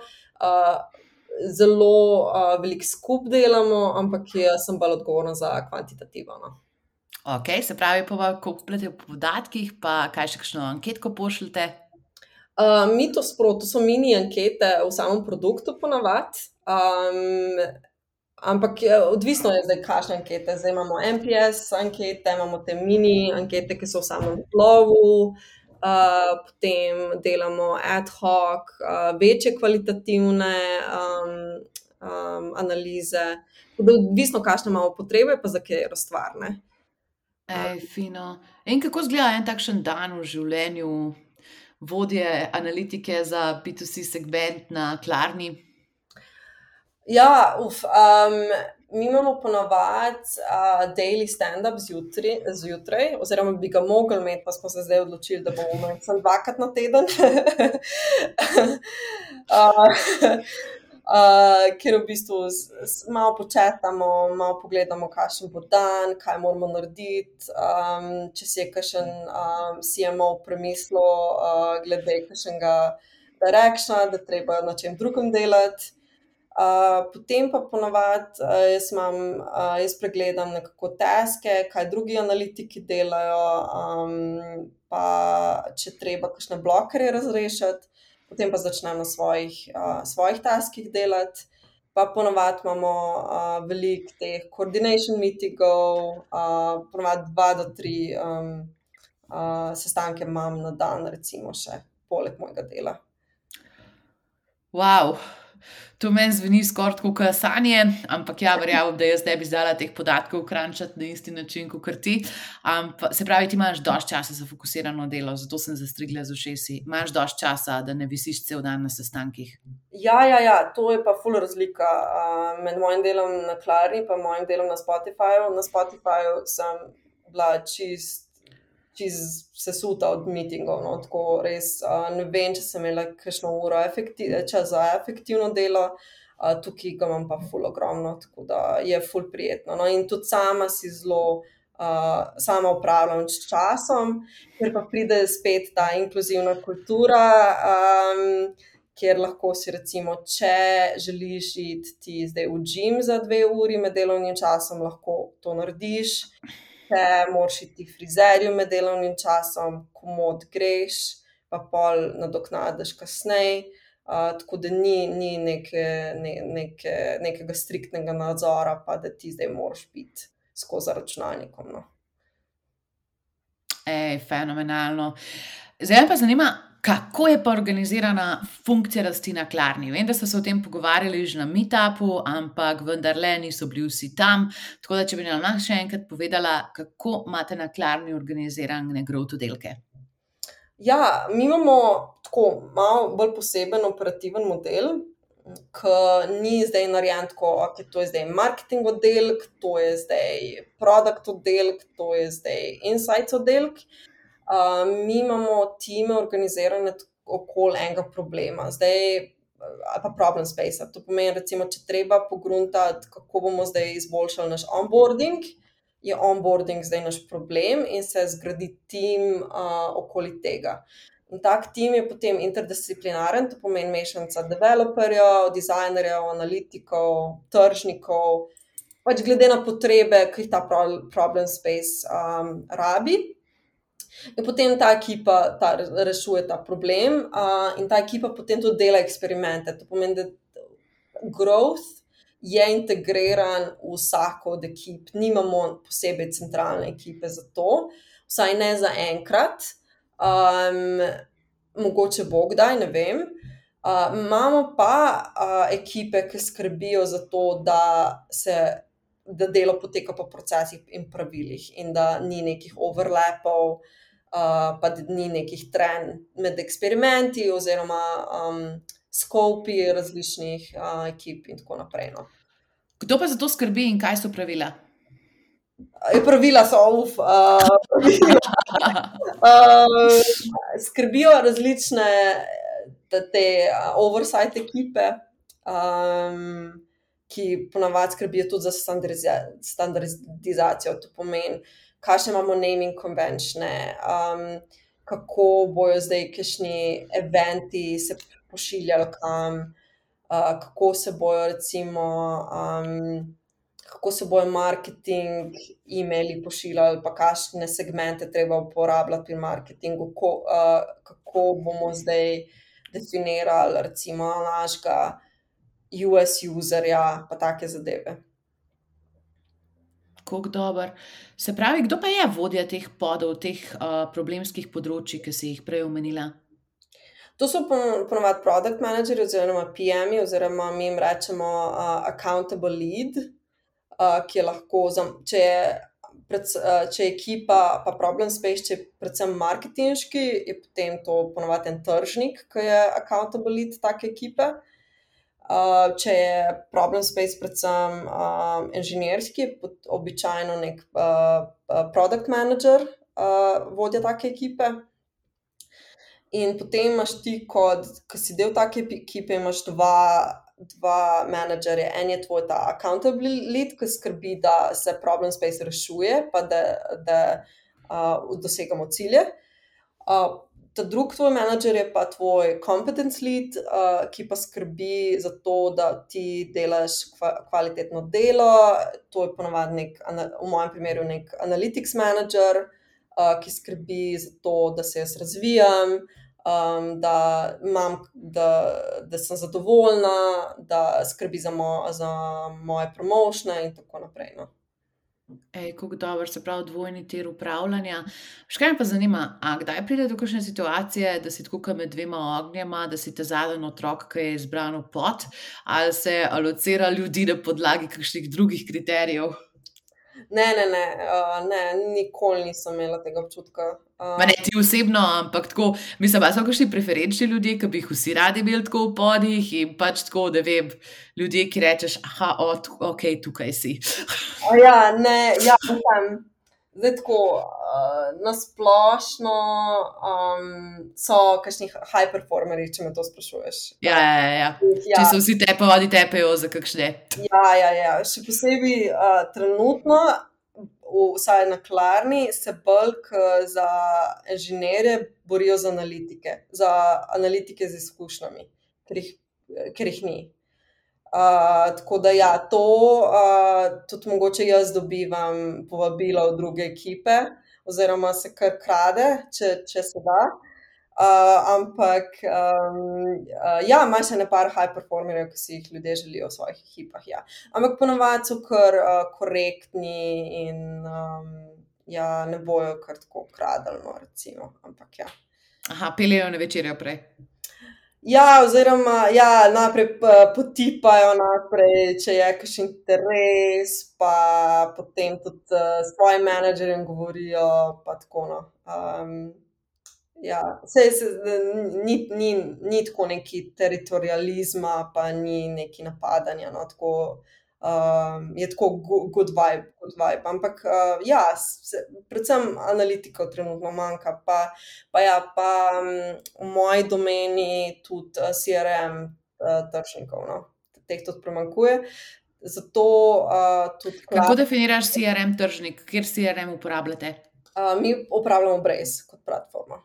Zelo veliko skup delamo, ampak jaz sem bolj odgovorna za kvantitativo. No. Ok, se pravi, pa kopljate v podatkih, pa kaj še kakšno anketko pošljete? Mi to sproti, to so mini ankete v samem produktu ponavadi, ampak odvisno je zdaj, kakšne ankete. Zdaj imamo NPS ankete, imamo te mini ankete, ki so v samem plovu, potem delamo ad hoc, večje kvalitativne analize. Odvisno, kakšne imamo potrebe, pa za katero stvar. Ne? Fino. In kako izgleda en takšen dan v življenju vodje analitike za B2C segment na Klarni? Ja, mi imamo ponavadi daily stand-up zjutraj, oziroma bi ga mogli imeti, pa smo se zdaj odločili, da bomo imeli samo 2-krat na teden. Ker v bistvu malo početamo, malo pogledamo, kakšen bo dan, kaj moramo narediti, če si je kakšen CMO premislil glede kakšnega directiona, da treba na čem drugem delati. Potem pa ponavadi jaz pregledam nekako taske, kaj drugi analitiki delajo, pa če treba kakšne blokerje razrešiti, potem pa začnem na svojih taskih delati. Pa ponavadi imamo veliko teh coordination meetingov, ponavadi 2 do 3 sestanke imam na dan, recimo še, poleg mojega dela. Wow, to meni zveni skoraj tako kot sanje, ampak ja, verjamem, da jaz ne bi znala teh podatkov crunchati na isti način, kot ti. Se pravi, ti imaš dosti časa za fokusirano delo, zato sem zastrigla z ušesi. Imaš dosti časa, da ne visiš cel dan na sestankih? Ja, to je pa ful razlika med mojim delom na Klarni pa mojim delom na Spotifyju. Na Spotifyju sem bila čist sesuta od meetingov, no, tako res ne vem, če sem imela kakšno uro čas za efektivno delo, tukaj ga imam pa ful ogromno, tako da je ful prijetno. No, in tudi sama si zelo sama upravljam s časom, ker pa pride spet ta inkluzivna kultura, kjer lahko si recimo, če želiš iti ti zdaj v gym za 2 uri med delovnim časom, lahko to narediš. Če moraš iti frizerju med delovnim časom, komod greš, pa pol nadoknadiš kasneje, tako da ni nekega striktnega nadzora, pa da ti zdaj moraš biti skozi računalnikom. No. Fenomenalno. Zdaj me pa zanima, kako je pa organizirana funkcija rasti na Klarni? Vem, da ste se o tem pogovarjali že na meetupu, ampak vendarle niso bili vsi tam. Tako da, če bi nam še enkrat povedala, kako imate na Klarni organizirane growth oddelke? Ja, mi imamo tako malo bolj poseben operativen model, ki ni zdaj narejen tako, to je zdaj marketing oddelek, to je zdaj product oddelek, to je zdaj insights oddelek. Mi imamo time organizirane okoli enega problema, zdaj, ali pa problem space. To pomeni, recimo, če treba pogruntati, kako bomo zdaj izboljšali naš onboarding, je onboarding zdaj naš problem in se zgradi tim okoli tega. In tak tim je potem interdisciplinaren, to pomeni mešanica developerjev, dizajnerjev, analitikov, tržnikov, pač glede na potrebe, ki jih ta problem space rabi. In potem ta ekipa rešuje ta problem in ta ekipa potem tudi dela eksperimente. To pomeni, da growth je integriran v vsako od ekip. Nimamo posebej centralne ekipe za to, vsaj ne za enkrat. Mogoče bo kdaj, ne vem. Imamo pa ekipe, ki skrbijo za to, da delo poteka po procesih in pravilih in da ni nekih overlapov, pa da ni nekih trenj med eksperimenti oziroma skopi različnih ekip in tako naprej. No. Kdo pa za to skrbi in kaj so pravila? Pravila so skrbijo različne te oversight ekipe, ki ponavadi skrbijo tudi za standardizacijo. To pomeni, kakšne imamo naming conventione, kako bojo zdaj kakšni eventi se pošiljali kam, kako se bojo recimo kako se bojo marketing, e-maili pošiljali, pa kakšne segmente treba uporabljati pri marketingu, kako bomo zdaj definirali recimo našega US userja, pa take zadeve. Kako dober. Se pravi, kdo pa je vodja teh podov, teh problemskih področji, ki si jih prej omenila? To so ponovadi product manageri oziroma PM-ji oziroma mi jim rečemo accountable lead, ki je lahko, če je ekipa pa problem space, če je predvsem marketinški, je potem to ponovadi en tržnik, ki je accountable lead take ekipe. Če je problem space predvsem inženirski, je običajno nek product manager vodja take ekipe. In potem imaš ti ko si del take ekipe, imaš dva menedžerja. En je tvoj ta accountable lead, ki skrbi, da se problem space rešuje, pa da dosegamo cilje. Ta drug tvoj menedžer je pa tvoj competence lead, ki pa skrbi za to, da ti delaš kvalitetno delo. To je ponavadi v mojem primeru nek analytics manager, ki skrbi za to, da se jaz razvijam, da sem zadovoljna, da skrbi za moje promotione in tako naprej. No. Kako dobro, se pravi dvojni tir upravljanja. Kaj me pa zanima, kdaj pride do kakšne situacije, da si tako med dvema ognjema, da si ta zadnji otrok, ki je izbran v pot, ali se alocira ljudi na podlagi kakšnih drugih kriterijev? Ne, nikoli nisem imela tega občutka. Ne ti osebno, ampak tako, mislim, so kakšni preferenčni ljudje, ki bi jih vsi radi imeli tako v podih in pač tako, da vem, ljudje, ki rečeš, ok, tukaj si. Mislim, zdaj tako, nasplošno so kakšni high performerji, če me to sprašuješ. Ja. Če so vsi vodi tepejo za kakšne. Ja. Še posebej trenutno, vsaj na Klarni, se bolj za inženirje borijo za analitike z izkušnjami, ker jih ni. Tako da ja, to tudi mogoče jaz dobivam povabila od druge ekipe, oziroma se kar krade, če se da. Ampak imaš ene par high performerjev, ki si jih ljudje želijo v svojih ekipah, ja. Ampak ponavadi so kar korektni in ne bojo kar tako kradli, no, recimo, ampak ja. Peljejo na večerjo prej. Ja, oziroma, najprej potipajo naprej, če je kakšen interes, pa potem tudi s svojim menedžerjem govorijo, pa tako, no. Ni tako neki teritorializma, pa ni neki napadanja, no, tako, je tako good vibe, ampak predvsem analitikov trenutno manjka, pa v moji domeni tudi CRM tržnikov, no, teh tudi primanjkuje, zato tudi... Kako definiraš CRM tržnik, kjer CRM uporabljate? Mi uporabljamo Braze kot platformo.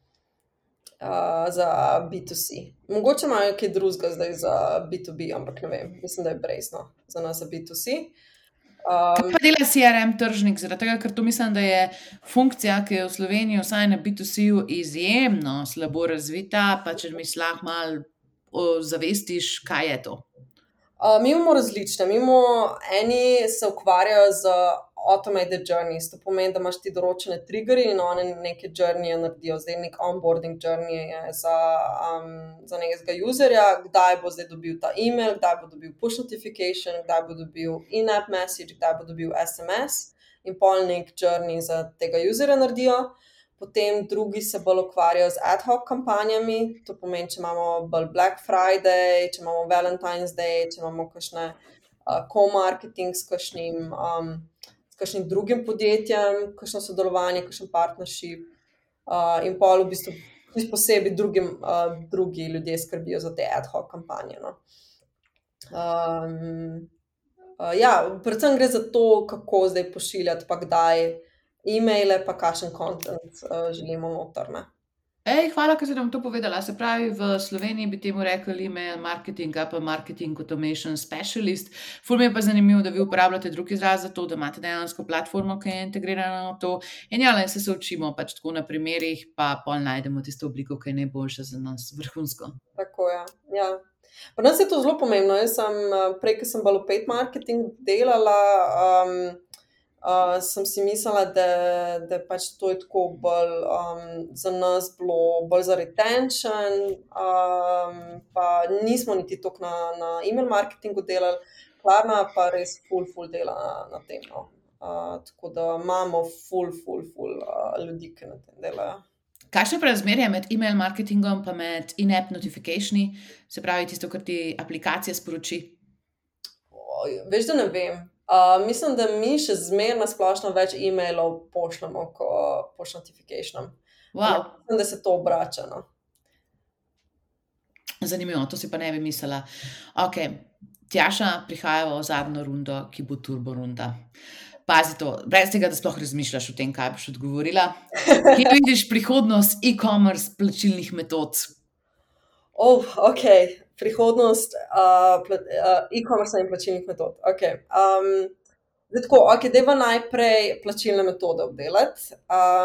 Za B2C. Mogoče imajo kaj drugega zdaj za B2B, ampak ne vem, mislim, da je Braze, no, za nas za B2C. Kaj pa dela CRM tržnik? Zaradi tega, ker to mislim, da je funkcija, ki je v Sloveniji, vsaj na B2C-ju, izjemno slabo razvita, pa če mi lahko malo zavestiš, kaj je to. Mi imamo različne. Eni se ukvarjajo z automated journeys, to pomeni, da imaš ti določene triggerje in oni neke journeyje naredijo. Zdaj nek onboarding journey je za nekega userja, kdaj bo zdaj dobil ta email, kdaj bo dobil push notification, kdaj bo dobil in-app message, kdaj bo dobil SMS in pol nek journey za tega userja naredijo. Potem drugi se bolj ukvarjajo z ad hoc kampanjami, to pomeni, če imamo bolj Black Friday, če imamo Valentine's Day, če imamo kakšne co-marketing s kakšnim drugim podjetjem, kakšno sodelovanje, kakšen partnership in pol v bistvu posebej drugi ljudje skrbijo za te ad hoc kampanje. No. Predvsem gre za to, kako zdaj pošiljati, pa kdaj e-maile, pa kakšen content želimo noter. Hvala, ker si nam to povedala. Se pravi, v Sloveniji bi temu rekli email marketing, pa marketing automation specialist. Ful mi je pa zanimivo, da vi uporabljate drug izraz za to, da imate dejansko platformo, ki je integrirana v to. In se učimo pač tako na primerih, pa pol najdemo tisto obliko, ki je najboljša za nas, vrhunsko. Tako je, ja. Pri nas je to zelo pomembno. Jaz sem prej, ko sem bolj v paid marketing delala, sem si mislila, da pač to je tako bolj za nas bilo bolj za retention, pa nismo niti toliko na email marketingu delali, Klarna pa res ful dela na tem. No. Tako da imamo ful ljudi, ki na tem delajo. Kakšno je razmerje med email marketingom pa med in-app notificationi, se pravi tisto, kar ti aplikacija sporoči? Veš, da ne vem. Mislim, da mi še zmeraj na splošno več e-mailov pošljamo kot push notificationom. Wow. Mislim, da se to obrača. No. Zanimivo, to si pa ne bi mislila. Ok, Tjaša, prihajamo v zadnjo rundo, ki bo turbo runda. Pazi to, brez tega, da sploh razmišljaš o tem, kaj boš odgovorila. Kje vidiš prihodnost e-commerce plačilnih metod? Ok, prihodnost e-commerce in plačilnih metod. Okay. Dajva najprej plačilne metode obdelati.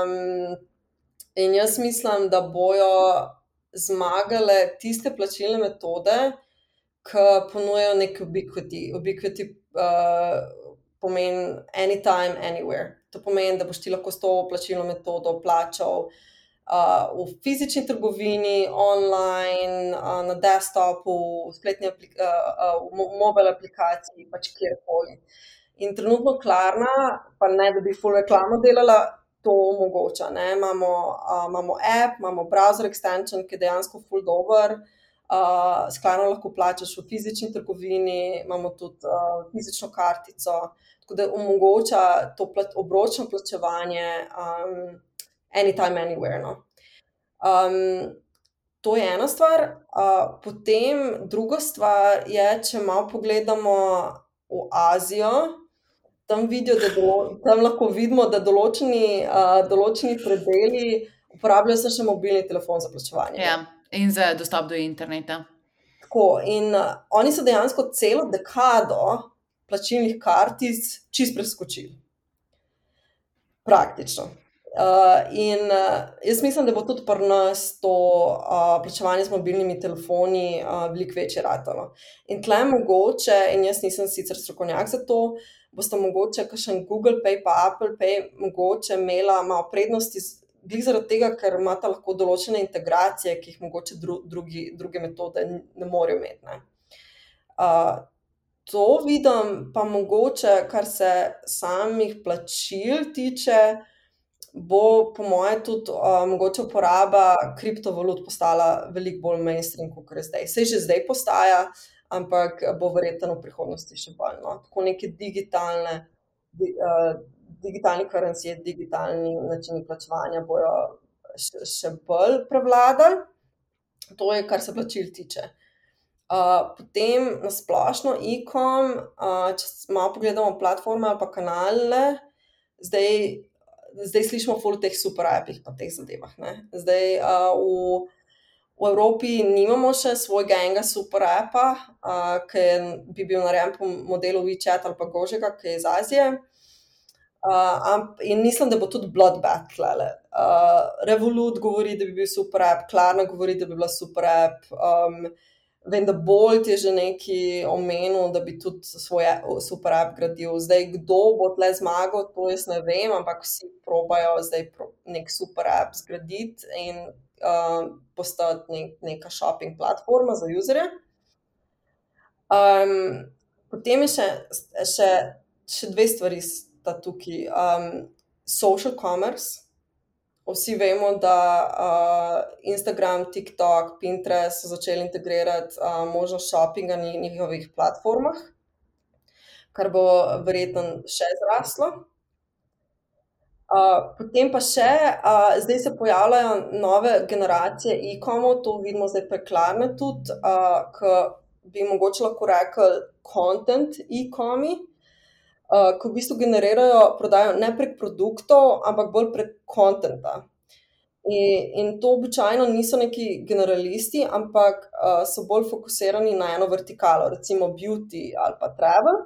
In jaz mislim, da bojo zmagale tiste plačilne metode, ki ponujajo nek ubiquity. Ubiquity pomeni anytime, anywhere. To pomeni, da boš ti lahko s to plačilno metodo plačal v fizični trgovini, online, na desktopu, v spletni v mobile aplikaciji, pač kjerkoli. In trenutno Klarna, pa ne da bi ful reklamo delala, to omogoča. Imamo app, imamo browser extension, ki je dejansko ful dober. S Klarno lahko plačaš v fizični trgovini, imamo tudi fizično kartico, tako da omogoča to obročno plačevanje anytime, anywhere. No. To je ena stvar. Potem druga stvar je, če malo pogledamo v Azijo, tam lahko vidimo, da določeni predeli uporabljajo se še mobilni telefon za plačevanje. Ja, in za dostop do interneta. Tako, in oni so dejansko celo dekado plačilnih kartic čisto preskočili. Praktično. In jaz mislim, da bo tudi pri nas to plačevanje z mobilnimi telefoni veliko večje ratalo. In tle mogoče, in jaz nisem sicer strokovnjak za to, boste mogoče kakšen Google Pay pa Apple Pay mogoče imela malo prednosti glih zaradi tega, ker imata lahko določene integracije, ki jih mogoče druge metode ne morejo imeti. Ne. To vidim pa mogoče, kar se samih plačil tiče, bo po moje tudi mogoče uporaba kriptovalut postala veliko bolj mainstream, kot je zdaj. Saj že zdaj postaja, ampak bo verjetno v prihodnosti še bolj. No. Tako neke digitalni currency, digitalni načini plačevanja bojo še bolj prevladali. To je, kar se plačil tiče. Potem na splošno e-com, če malo pogledamo platforme ali pa kanale, zdaj slišimo ful o teh super appih pa teh zadevah. Ne? Zdaj v V Evropi nimamo še svojega enega super appa, ki bi bil narejen po modelu WeChat ali pa Gojeka, ki je iz Azije. In mislim, da bo tudi Bloodbath tlele. Revolut govori, da bi bil super app, Klarna govori, da bi bila super app. Vem, da Bolt je že nekaj omenil, da bi tudi svoj super app gradil. Zdaj, kdo bo tle zmagal, to jaz ne vem, ampak vsi probajo zdaj nek super app zgraditi in postati neka shopping platforma za userje. Potem je še dve stvari sta tukaj. Social commerce. Vsi vemo, da Instagram, TikTok, Pinterest so začeli integrirati možnost shoppinga na njihovih platformah, kar bo verjetno še zraslo. Potem pa še, zdaj se pojavljajo nove generacije e-comov, to vidimo zdaj pri Klarni tudi, ki bi mogoče lahko rekli content e-comi, ki v bistvu generirajo prodajo ne prek produktov, ampak bolj prek contenta. In to običajno niso neki generalisti, ampak so bolj fokusirani na eno vertikalo, recimo beauty ali pa travel.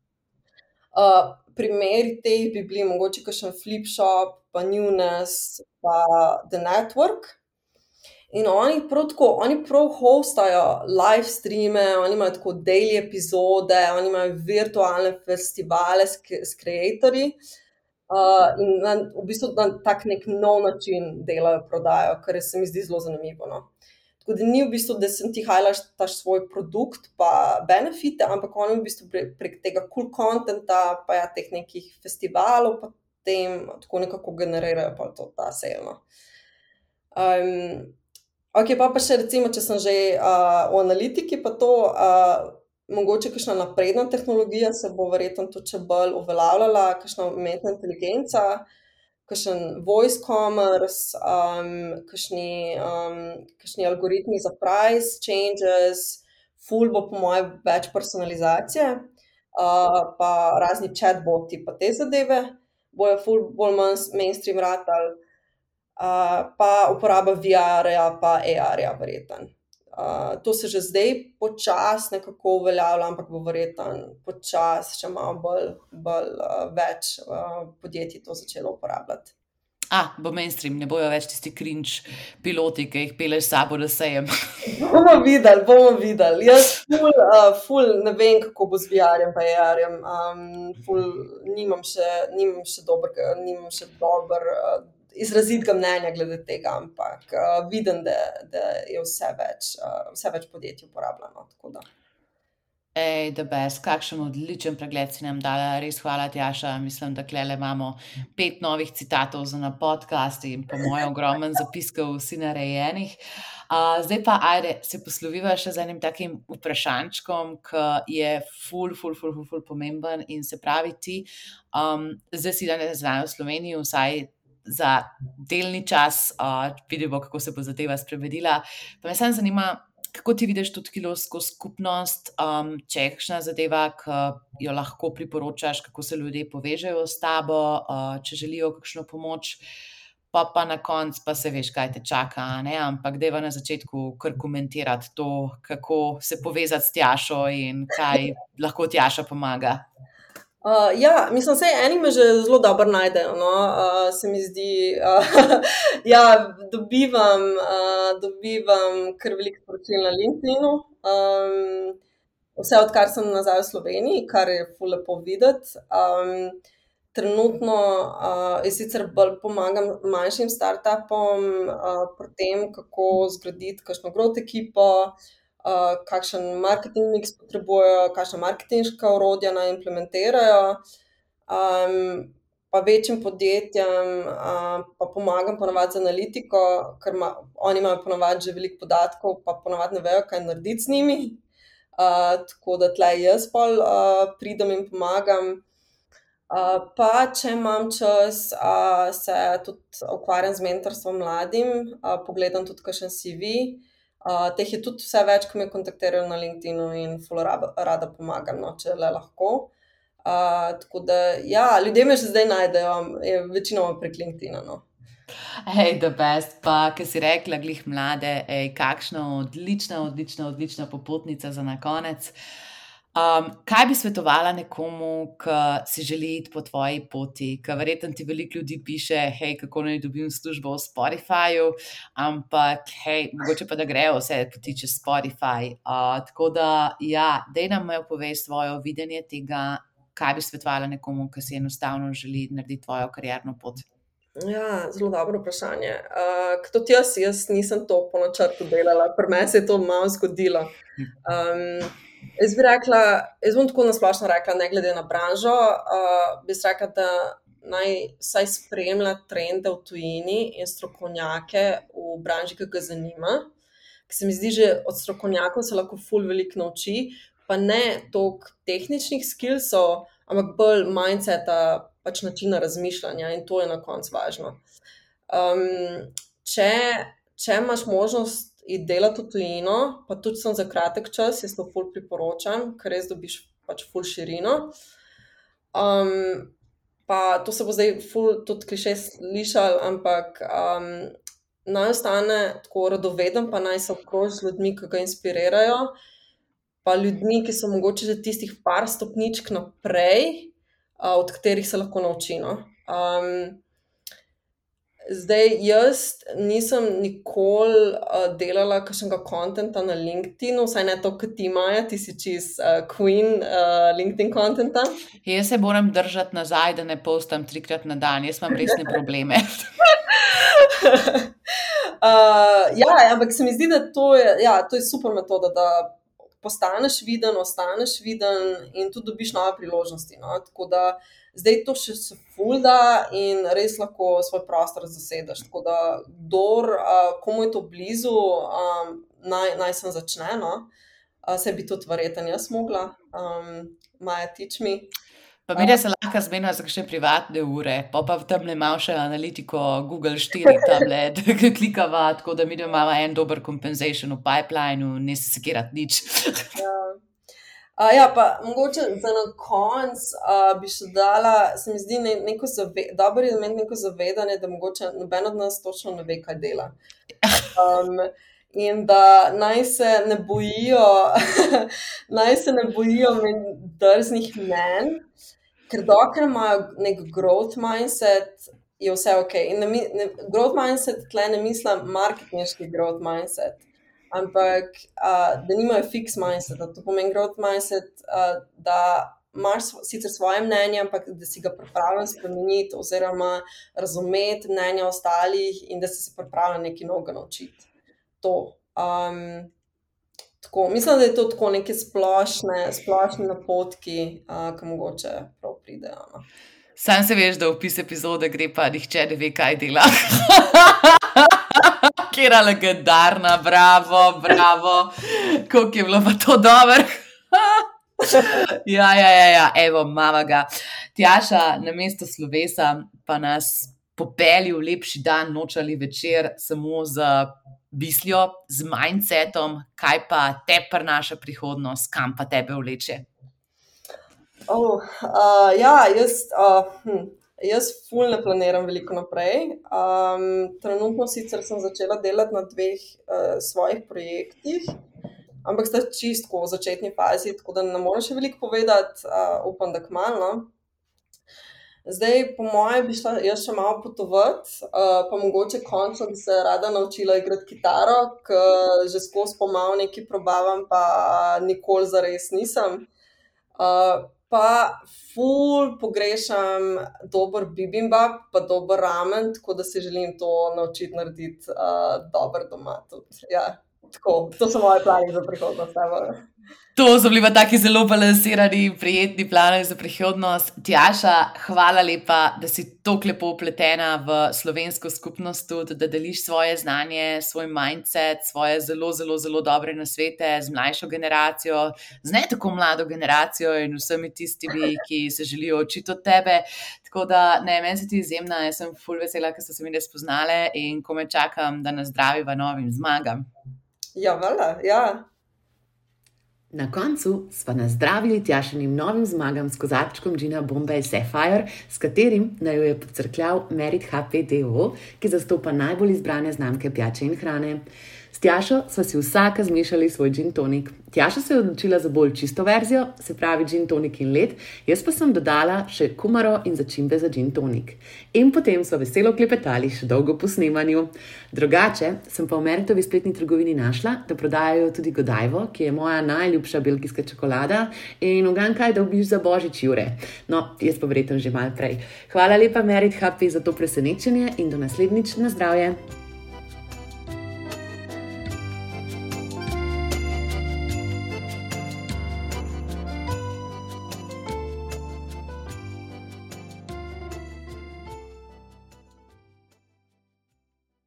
Primeri teh bi bili mogoče kakšen Flipshop, pa Newness, pa The Network. In oni prav hostajo live streame, oni imajo tako daily epizode, oni imajo virtualne festivale s creatorji in v bistvu na tak nek nov način delajo prodajo, kar se mi zdi zelo zanimivo, no. Tako da ni v bistvu, da sem ti highlightaš svoj produkt pa benefite, ampak oni v bistvu prek tega cool contenta pa teh nekih festivalov pa tem tako nekako generirajo pa to ta sale, no. Ok, pa še recimo, če sem že v analitiki, pa to mogoče kakšna napredna tehnologija se bo verjetno tudi še bolj uveljavljala, kakšna umetna inteligenca, kakšen voice commerce, kakšni algoritmi za price changes, ful bo po moje več personalizacije, pa razni chatboti pa te zadeve, bojo ful bolj mainstream ratali. Pa uporaba VR-ja pa AR-ja verjetno. To se že zdaj počasi nekako uveljavlja, ampak bo verjetno počasi še malo bolj več podjetij to začelo uporabljati. Bo mainstream, ne bojo več tisti cringe piloti, ki jih peleš s sabo na sejem. Bomo videli. Jaz ful ne vem, kako bo z VR-jem pa AR-jem. Nimam še dober izrazitega mnenja glede tega, ampak vidim, da je vse več podjetij uporabljeno, tako da. The best, kakšen odličen pregled si nam dala, res hvala, Tjaša, mislim, da klele imamo 5 novih citatov za na podcast in po moje ogromen zapiskov vsi narejenih. Zdaj pa, ajde, se posloviva še z enim takim vprašančkom, ki je ful pomemben in se pravi ti, zdaj si danes v Sloveniji, vsaj za delni čas, vidimo, kako se bo zadeva spremenila. Pa me samo zanima, kako ti vidiš tudi kilovsko skupnost, če je kakšna zadeva, ki jo lahko priporočaš, kako se ljudje povežejo s tabo, če želijo kakšno pomoč, pa na koncu pa se veš, kaj te čaka, ne? Ampak dajva na začetku kar komentirati to, kako se povezati s Tjašo in kaj lahko Tjaša pomaga. Mislim, saj eni me že zelo dobro najdejo, no, se mi zdi, dobivam kar veliko sporočil na LinkedInu, vse odkar sem nazaj v Sloveniji, kar je ful lepo videti. Trenutno jaz sicer bolj pomagam manjšim startupom pri tem, kako zgraditi kakšno growth ekipo, kakšen marketing mix potrebujejo, kakšna marketinška orodja naj implementirajo, pa večjim podjetjem pa pomagam ponavadi z analitiko, ker oni imajo ponavadi že veliko podatkov, pa ponavadi ne vejo, kaj narediti z njimi, tako da tle jaz pol pridem in pomagam. Pa če imam čas, se tudi ukvarjam z mentorstvom mladim, pogledam tudi kakšen CV, teh je tudi vse več, ki me kontaktirajo na LinkedInu in ful rada pomagam, no, če le lahko. Tako da, ljudje me še zdaj najdejo, večinoma prek LinkedIna, no. Hej, the best, pa, ki si rekla, glih mlade, kakšna odlična popotnica za na konec. Kaj bi svetovala nekomu, ki si želi iti po tvoji poti, ki verjetno ti veliko ljudi piše, hej, kako naj dobim službo v Spotifyju, ampak hej, mogoče pa da grejo vse poti čez Spotify. Tako da, ja, daj nam malo povej svoje videnje tega, kaj bi svetovala nekomu, ki si enostavno želi narediti tvojo karierno pot. Ja, zelo dobro vprašanje. Tudi jaz nisem to po načrtu delala, pri meni se je to malo zgodilo. Jaz bi rekla, jaz bom tako nasplošno rekla, ne glede na branžo, bi rekla, da naj vsaj spremlja trende v tujini in strokovnjake v branži, ki ga zanima. Ker se mi zdi, že od strokovnjakov se lahko ful veliko nauči, pa ne toliko tehničnih skillsov, ampak bolj mindseta, pač načina razmišljanja in to je na koncu važno. Če imaš možnost iti delati v tujino, pa tudi sem za kratek čas, jaz to ful priporočam, ker res dobiš pač ful širino. Pa to se bo zdaj ful tudi kliše slišal, ampak naj ostane tako radoveden, pa naj se obkroži z ljudmi, ki ga inspirirajo, pa ljudmi, ki so mogoče že tistih par stopničk naprej, od katerih se lahko nauči. Zdaj, jaz nisem nikoli delala kakšnega kontenta na LinkedInu, vsaj ne to, kot ti, Maja, ti si čist queen LinkedIn kontenta. Jaz se moram držati nazaj, da ne postam 3-krat na dan, jaz imam resne probleme. Ja, ampak se mi zdi, da to je super metoda, da postaneš viden, ostaneš viden in tudi dobiš nove priložnosti. Tako da zdaj to še se fulda in res lahko svoj prostor zasedeš. Tako da komu je to blizu, naj sem začne. Se bi tudi verjetno jaz mogla. Maja, teach me. Pa mi se lahko zmeniva za kakšne privatne ure, pa tamle malo še analitiko Google 4 tamle klikava, tako da mi imamo en dober compensation v pipelineu, ne se sekirati nič. Ja, pa mogoče za na konc bi še dala, se mi zdi dobro je imeti neko zavedanje, da mogoče noben od nas točno ne ve, kaj dela. In da naj se ne bojijo drznih mnenj, ker dokler imajo nek growth mindset, je vse ok. In growth mindset tle ne mislim marketinški growth mindset, ampak da nimajo fix mindset. To pomeni growth mindset, da imaš sicer svoje mnenje, ampak da si ga pripravljen spremeniti oziroma razumeti mnenja ostalih in da si se pripravljen nekaj novega naučiti. To. Tako, mislim, da je to tako neke splošne napotki, ki mogoče prav pridejo. Sam se veš, da v opis epizode gre pa nihče ne ve, kaj dela. Kera legendarna, bravo, koliko je bilo pa to dobro. Ja, evo, mama ga. Tjaša, namesto slovesa pa nas popelji v lepši dan, noč ali večer, samo z mislijo, z mindsetom, kaj pa te prinaša prihodnost, kam pa tebe vleče? Ja, jaz ful ne planiram veliko naprej. Trenutno sicer sem začela delati na 2 svojih projektih, ampak sta čisto v začetni fazi, tako da ne morem še veliko povedati, upam, da kmalu. Zdaj, po moje, bi šla jaz še malo potovati, pa mogoče končno bi se rada naučila igrati kitaro, ker že skozi pomalo nekaj probavam, pa nikoli zares nisem. Pa ful pogrešam dober bibimbap, pa dober ramen, tako da se želim to naučiti narediti dobro doma tudi. Ja, tako, to so moje plani za prihodnost. To so bili pa taki zelo balansirani in prijetni plani za prihodnost. Tjaša, hvala lepa, da si tako lepo vpletena v slovensko skupnost tudi, da deliš svoje znanje, svoj mindset, svoje zelo dobre nasvete z mlajšo generacijo, z ne tako mlado generacijo in vsemi tistimi, ki se želijo učiti od tebe. Tako da, meni si ti izjemna, jaz sem ful vesela, ker so se mi spoznale in komaj čakam, da nas zdraviva novim zmagam. Ja, valjda, ja. Na koncu sva nazdravili Tjašinim novim zmagam s kozarčkom džina Bombay Sapphire, s katerim naj jo je podcrkljal Merit HP DO, ki zastopa najbolj izbrane znamke pijače in hrane. S Tjašo sva si vsaka zmešali svoj gin tonik. Tjaša se je odločila za bolj čisto verzijo, se pravi gin tonik in led, jaz pa sem dodala še kumaro in začimbe za gin tonik. In potem sva veselo klepetali še dolgo po snemanju. Drugače sem pa v Meritovi spletni trgovini našla, da prodajajo tudi Godivo, ki je moja najljubša belgijska čokolada in ugankaj dobiš za božič, Jure. No, jaz pa verjetno že malo prej. Hvala lepa Merit HP za to presenečenje in do naslednjič, na zdravje!